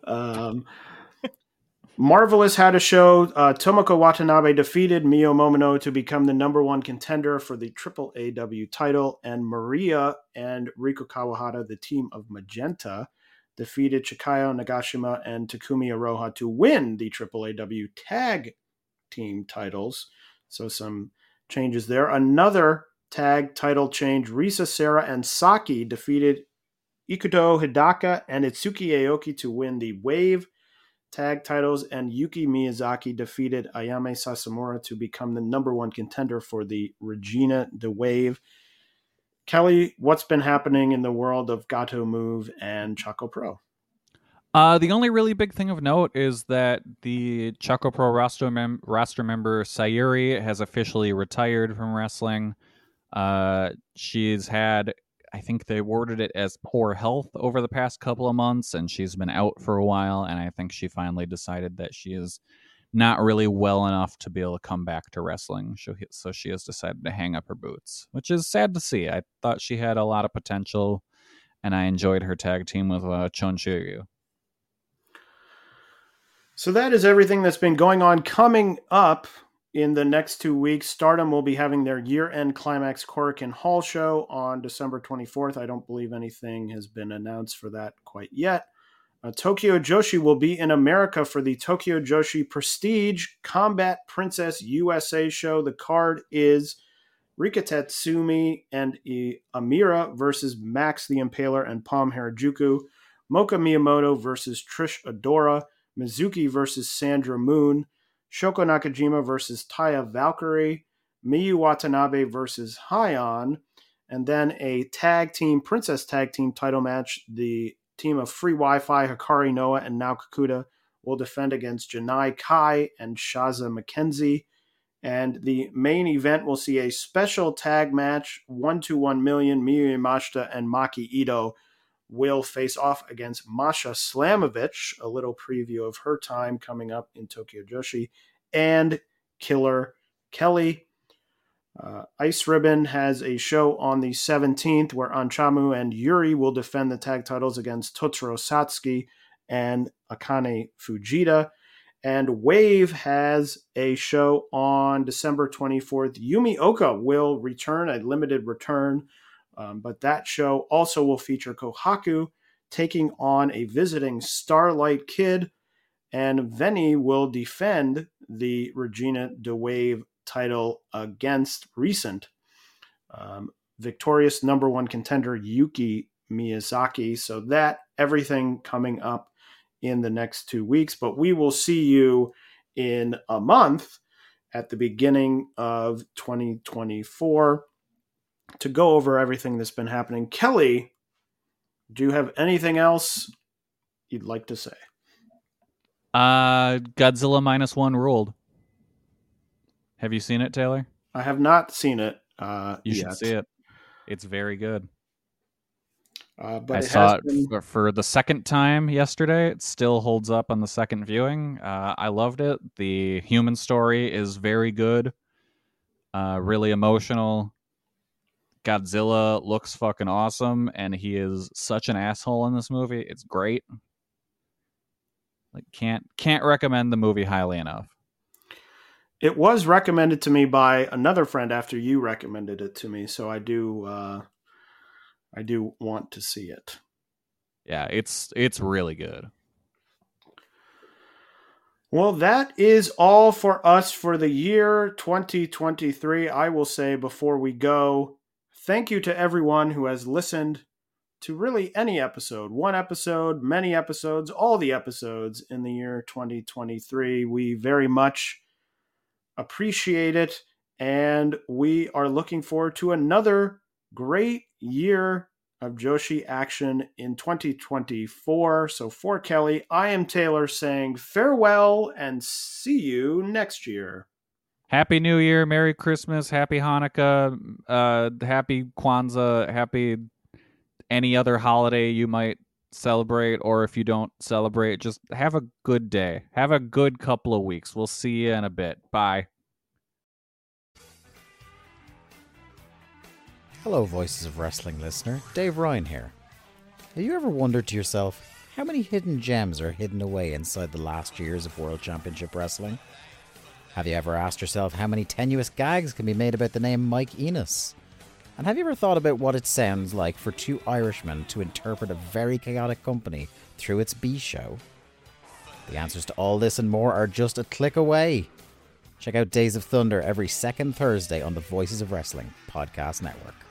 Marvelous had a show. Tomoko Watanabe defeated Mio Momono to become the #1 contender for the AAAW title, and Maria and Riko Kawahata, the team of Magenta, defeated Chikayo Nagashima and Takumi Iroha to win the AAAW tag team titles. So some changes there. Another tag title change. Risa Sera and Saki defeated Ikuto Hidaka and Itsuki Aoki to win the Wave tag titles, and Yuki Miyazaki defeated Ayame Sasamura to become the number one contender for the Regina de Wave. Kelly, what's been happening in the world of Gato Move and Choco Pro? The only really big thing of note is that the Choco Pro roster member Sayuri has officially retired from wrestling. She's had, I think they worded it as poor health over the past couple of months, and she's been out for a while, and I think she finally decided that she is not really well enough to be able to come back to wrestling. So she has decided to hang up her boots, which is sad to see. I thought she had a lot of potential, and I enjoyed her tag team with Chon Shiryu. So that is everything that's been going on. Coming up in the next 2 weeks, Stardom will be having their year-end Climax Korakuen Hall show on December 24th. I don't believe anything has been announced for that quite yet. Tokyo Joshi will be in America for the Tokyo Joshi Prestige Combat Princess USA show. The card is Rika Tatsumi and Amira versus Max the Impaler and Palm Harajuku. Moka Miyamoto versus Trish Adora. Mizuki versus Sandra Moon. Shoko Nakajima versus Taya Valkyrie. Miyu Watanabe versus Heian. And then a Princess Tag Team title match. The team of Free Wi-Fi, Hikari Noah, and Nao Kakuta will defend against Janai Kai and Shaza McKenzie. And the main event will see a special tag match. 1-1 million. Miyu Yamashita and Maki Ito will face off against Masha Slamovich, a little preview of her time coming up in Tokyo Joshi, and Killer Kelly. Ice Ribbon has a show on the 17th where Anchamu and Yuri will defend the tag titles against Totoro Satsuki and Akane Fujita. And Wave has a show on December 24th. Yumi Oka will return, a limited return. But that show also will feature Kohaku taking on a visiting Starlight Kid, and Veni will defend the Regina de Wave title against recent victorious number one contender Yuki Miyazaki. So that everything coming up in the next 2 weeks. But we will see you in a month at the beginning of 2024. To go over everything that's been happening. Kelly, do you have anything else you'd like to say? Godzilla -1 ruled. Have you seen it, Taylor? I have not seen it You should see it. It's very good. But I saw it for the second time yesterday. It still holds up on the second viewing. I loved it. The human story is very good. Really emotional. Godzilla looks fucking awesome, and he is such an asshole in this movie. It's great. Like can't recommend the movie highly enough. It was recommended to me by another friend after you recommended it to me, so I do want to see it. Yeah, it's really good. Well, that is all for us for the year 2023. I will say before we go, thank you to everyone who has listened to really any episode. One episode, many episodes, all the episodes in the year 2023. We very much appreciate it, and we are looking forward to another great year of Joshi action in 2024. So for Kelly, I am Taylor saying farewell and see you next year. Happy New Year, Merry Christmas, Happy Hanukkah, Happy Kwanzaa, Happy any other holiday you might celebrate, or if you don't celebrate, just have a good day. Have a good couple of weeks. We'll see you in a bit. Bye. Hello, Voices of Wrestling listener. Dave Ryan here. Have you ever wondered to yourself how many hidden gems are hidden away inside the last years of World Championship Wrestling? Have you ever asked yourself how many tenuous gags can be made about the name Mike Enos? And have you ever thought about what it sounds like for two Irishmen to interpret a very chaotic company through its B show? The answers to all this and more are just a click away. Check out Days of Thunder every second Thursday on the Voices of Wrestling Podcast Network.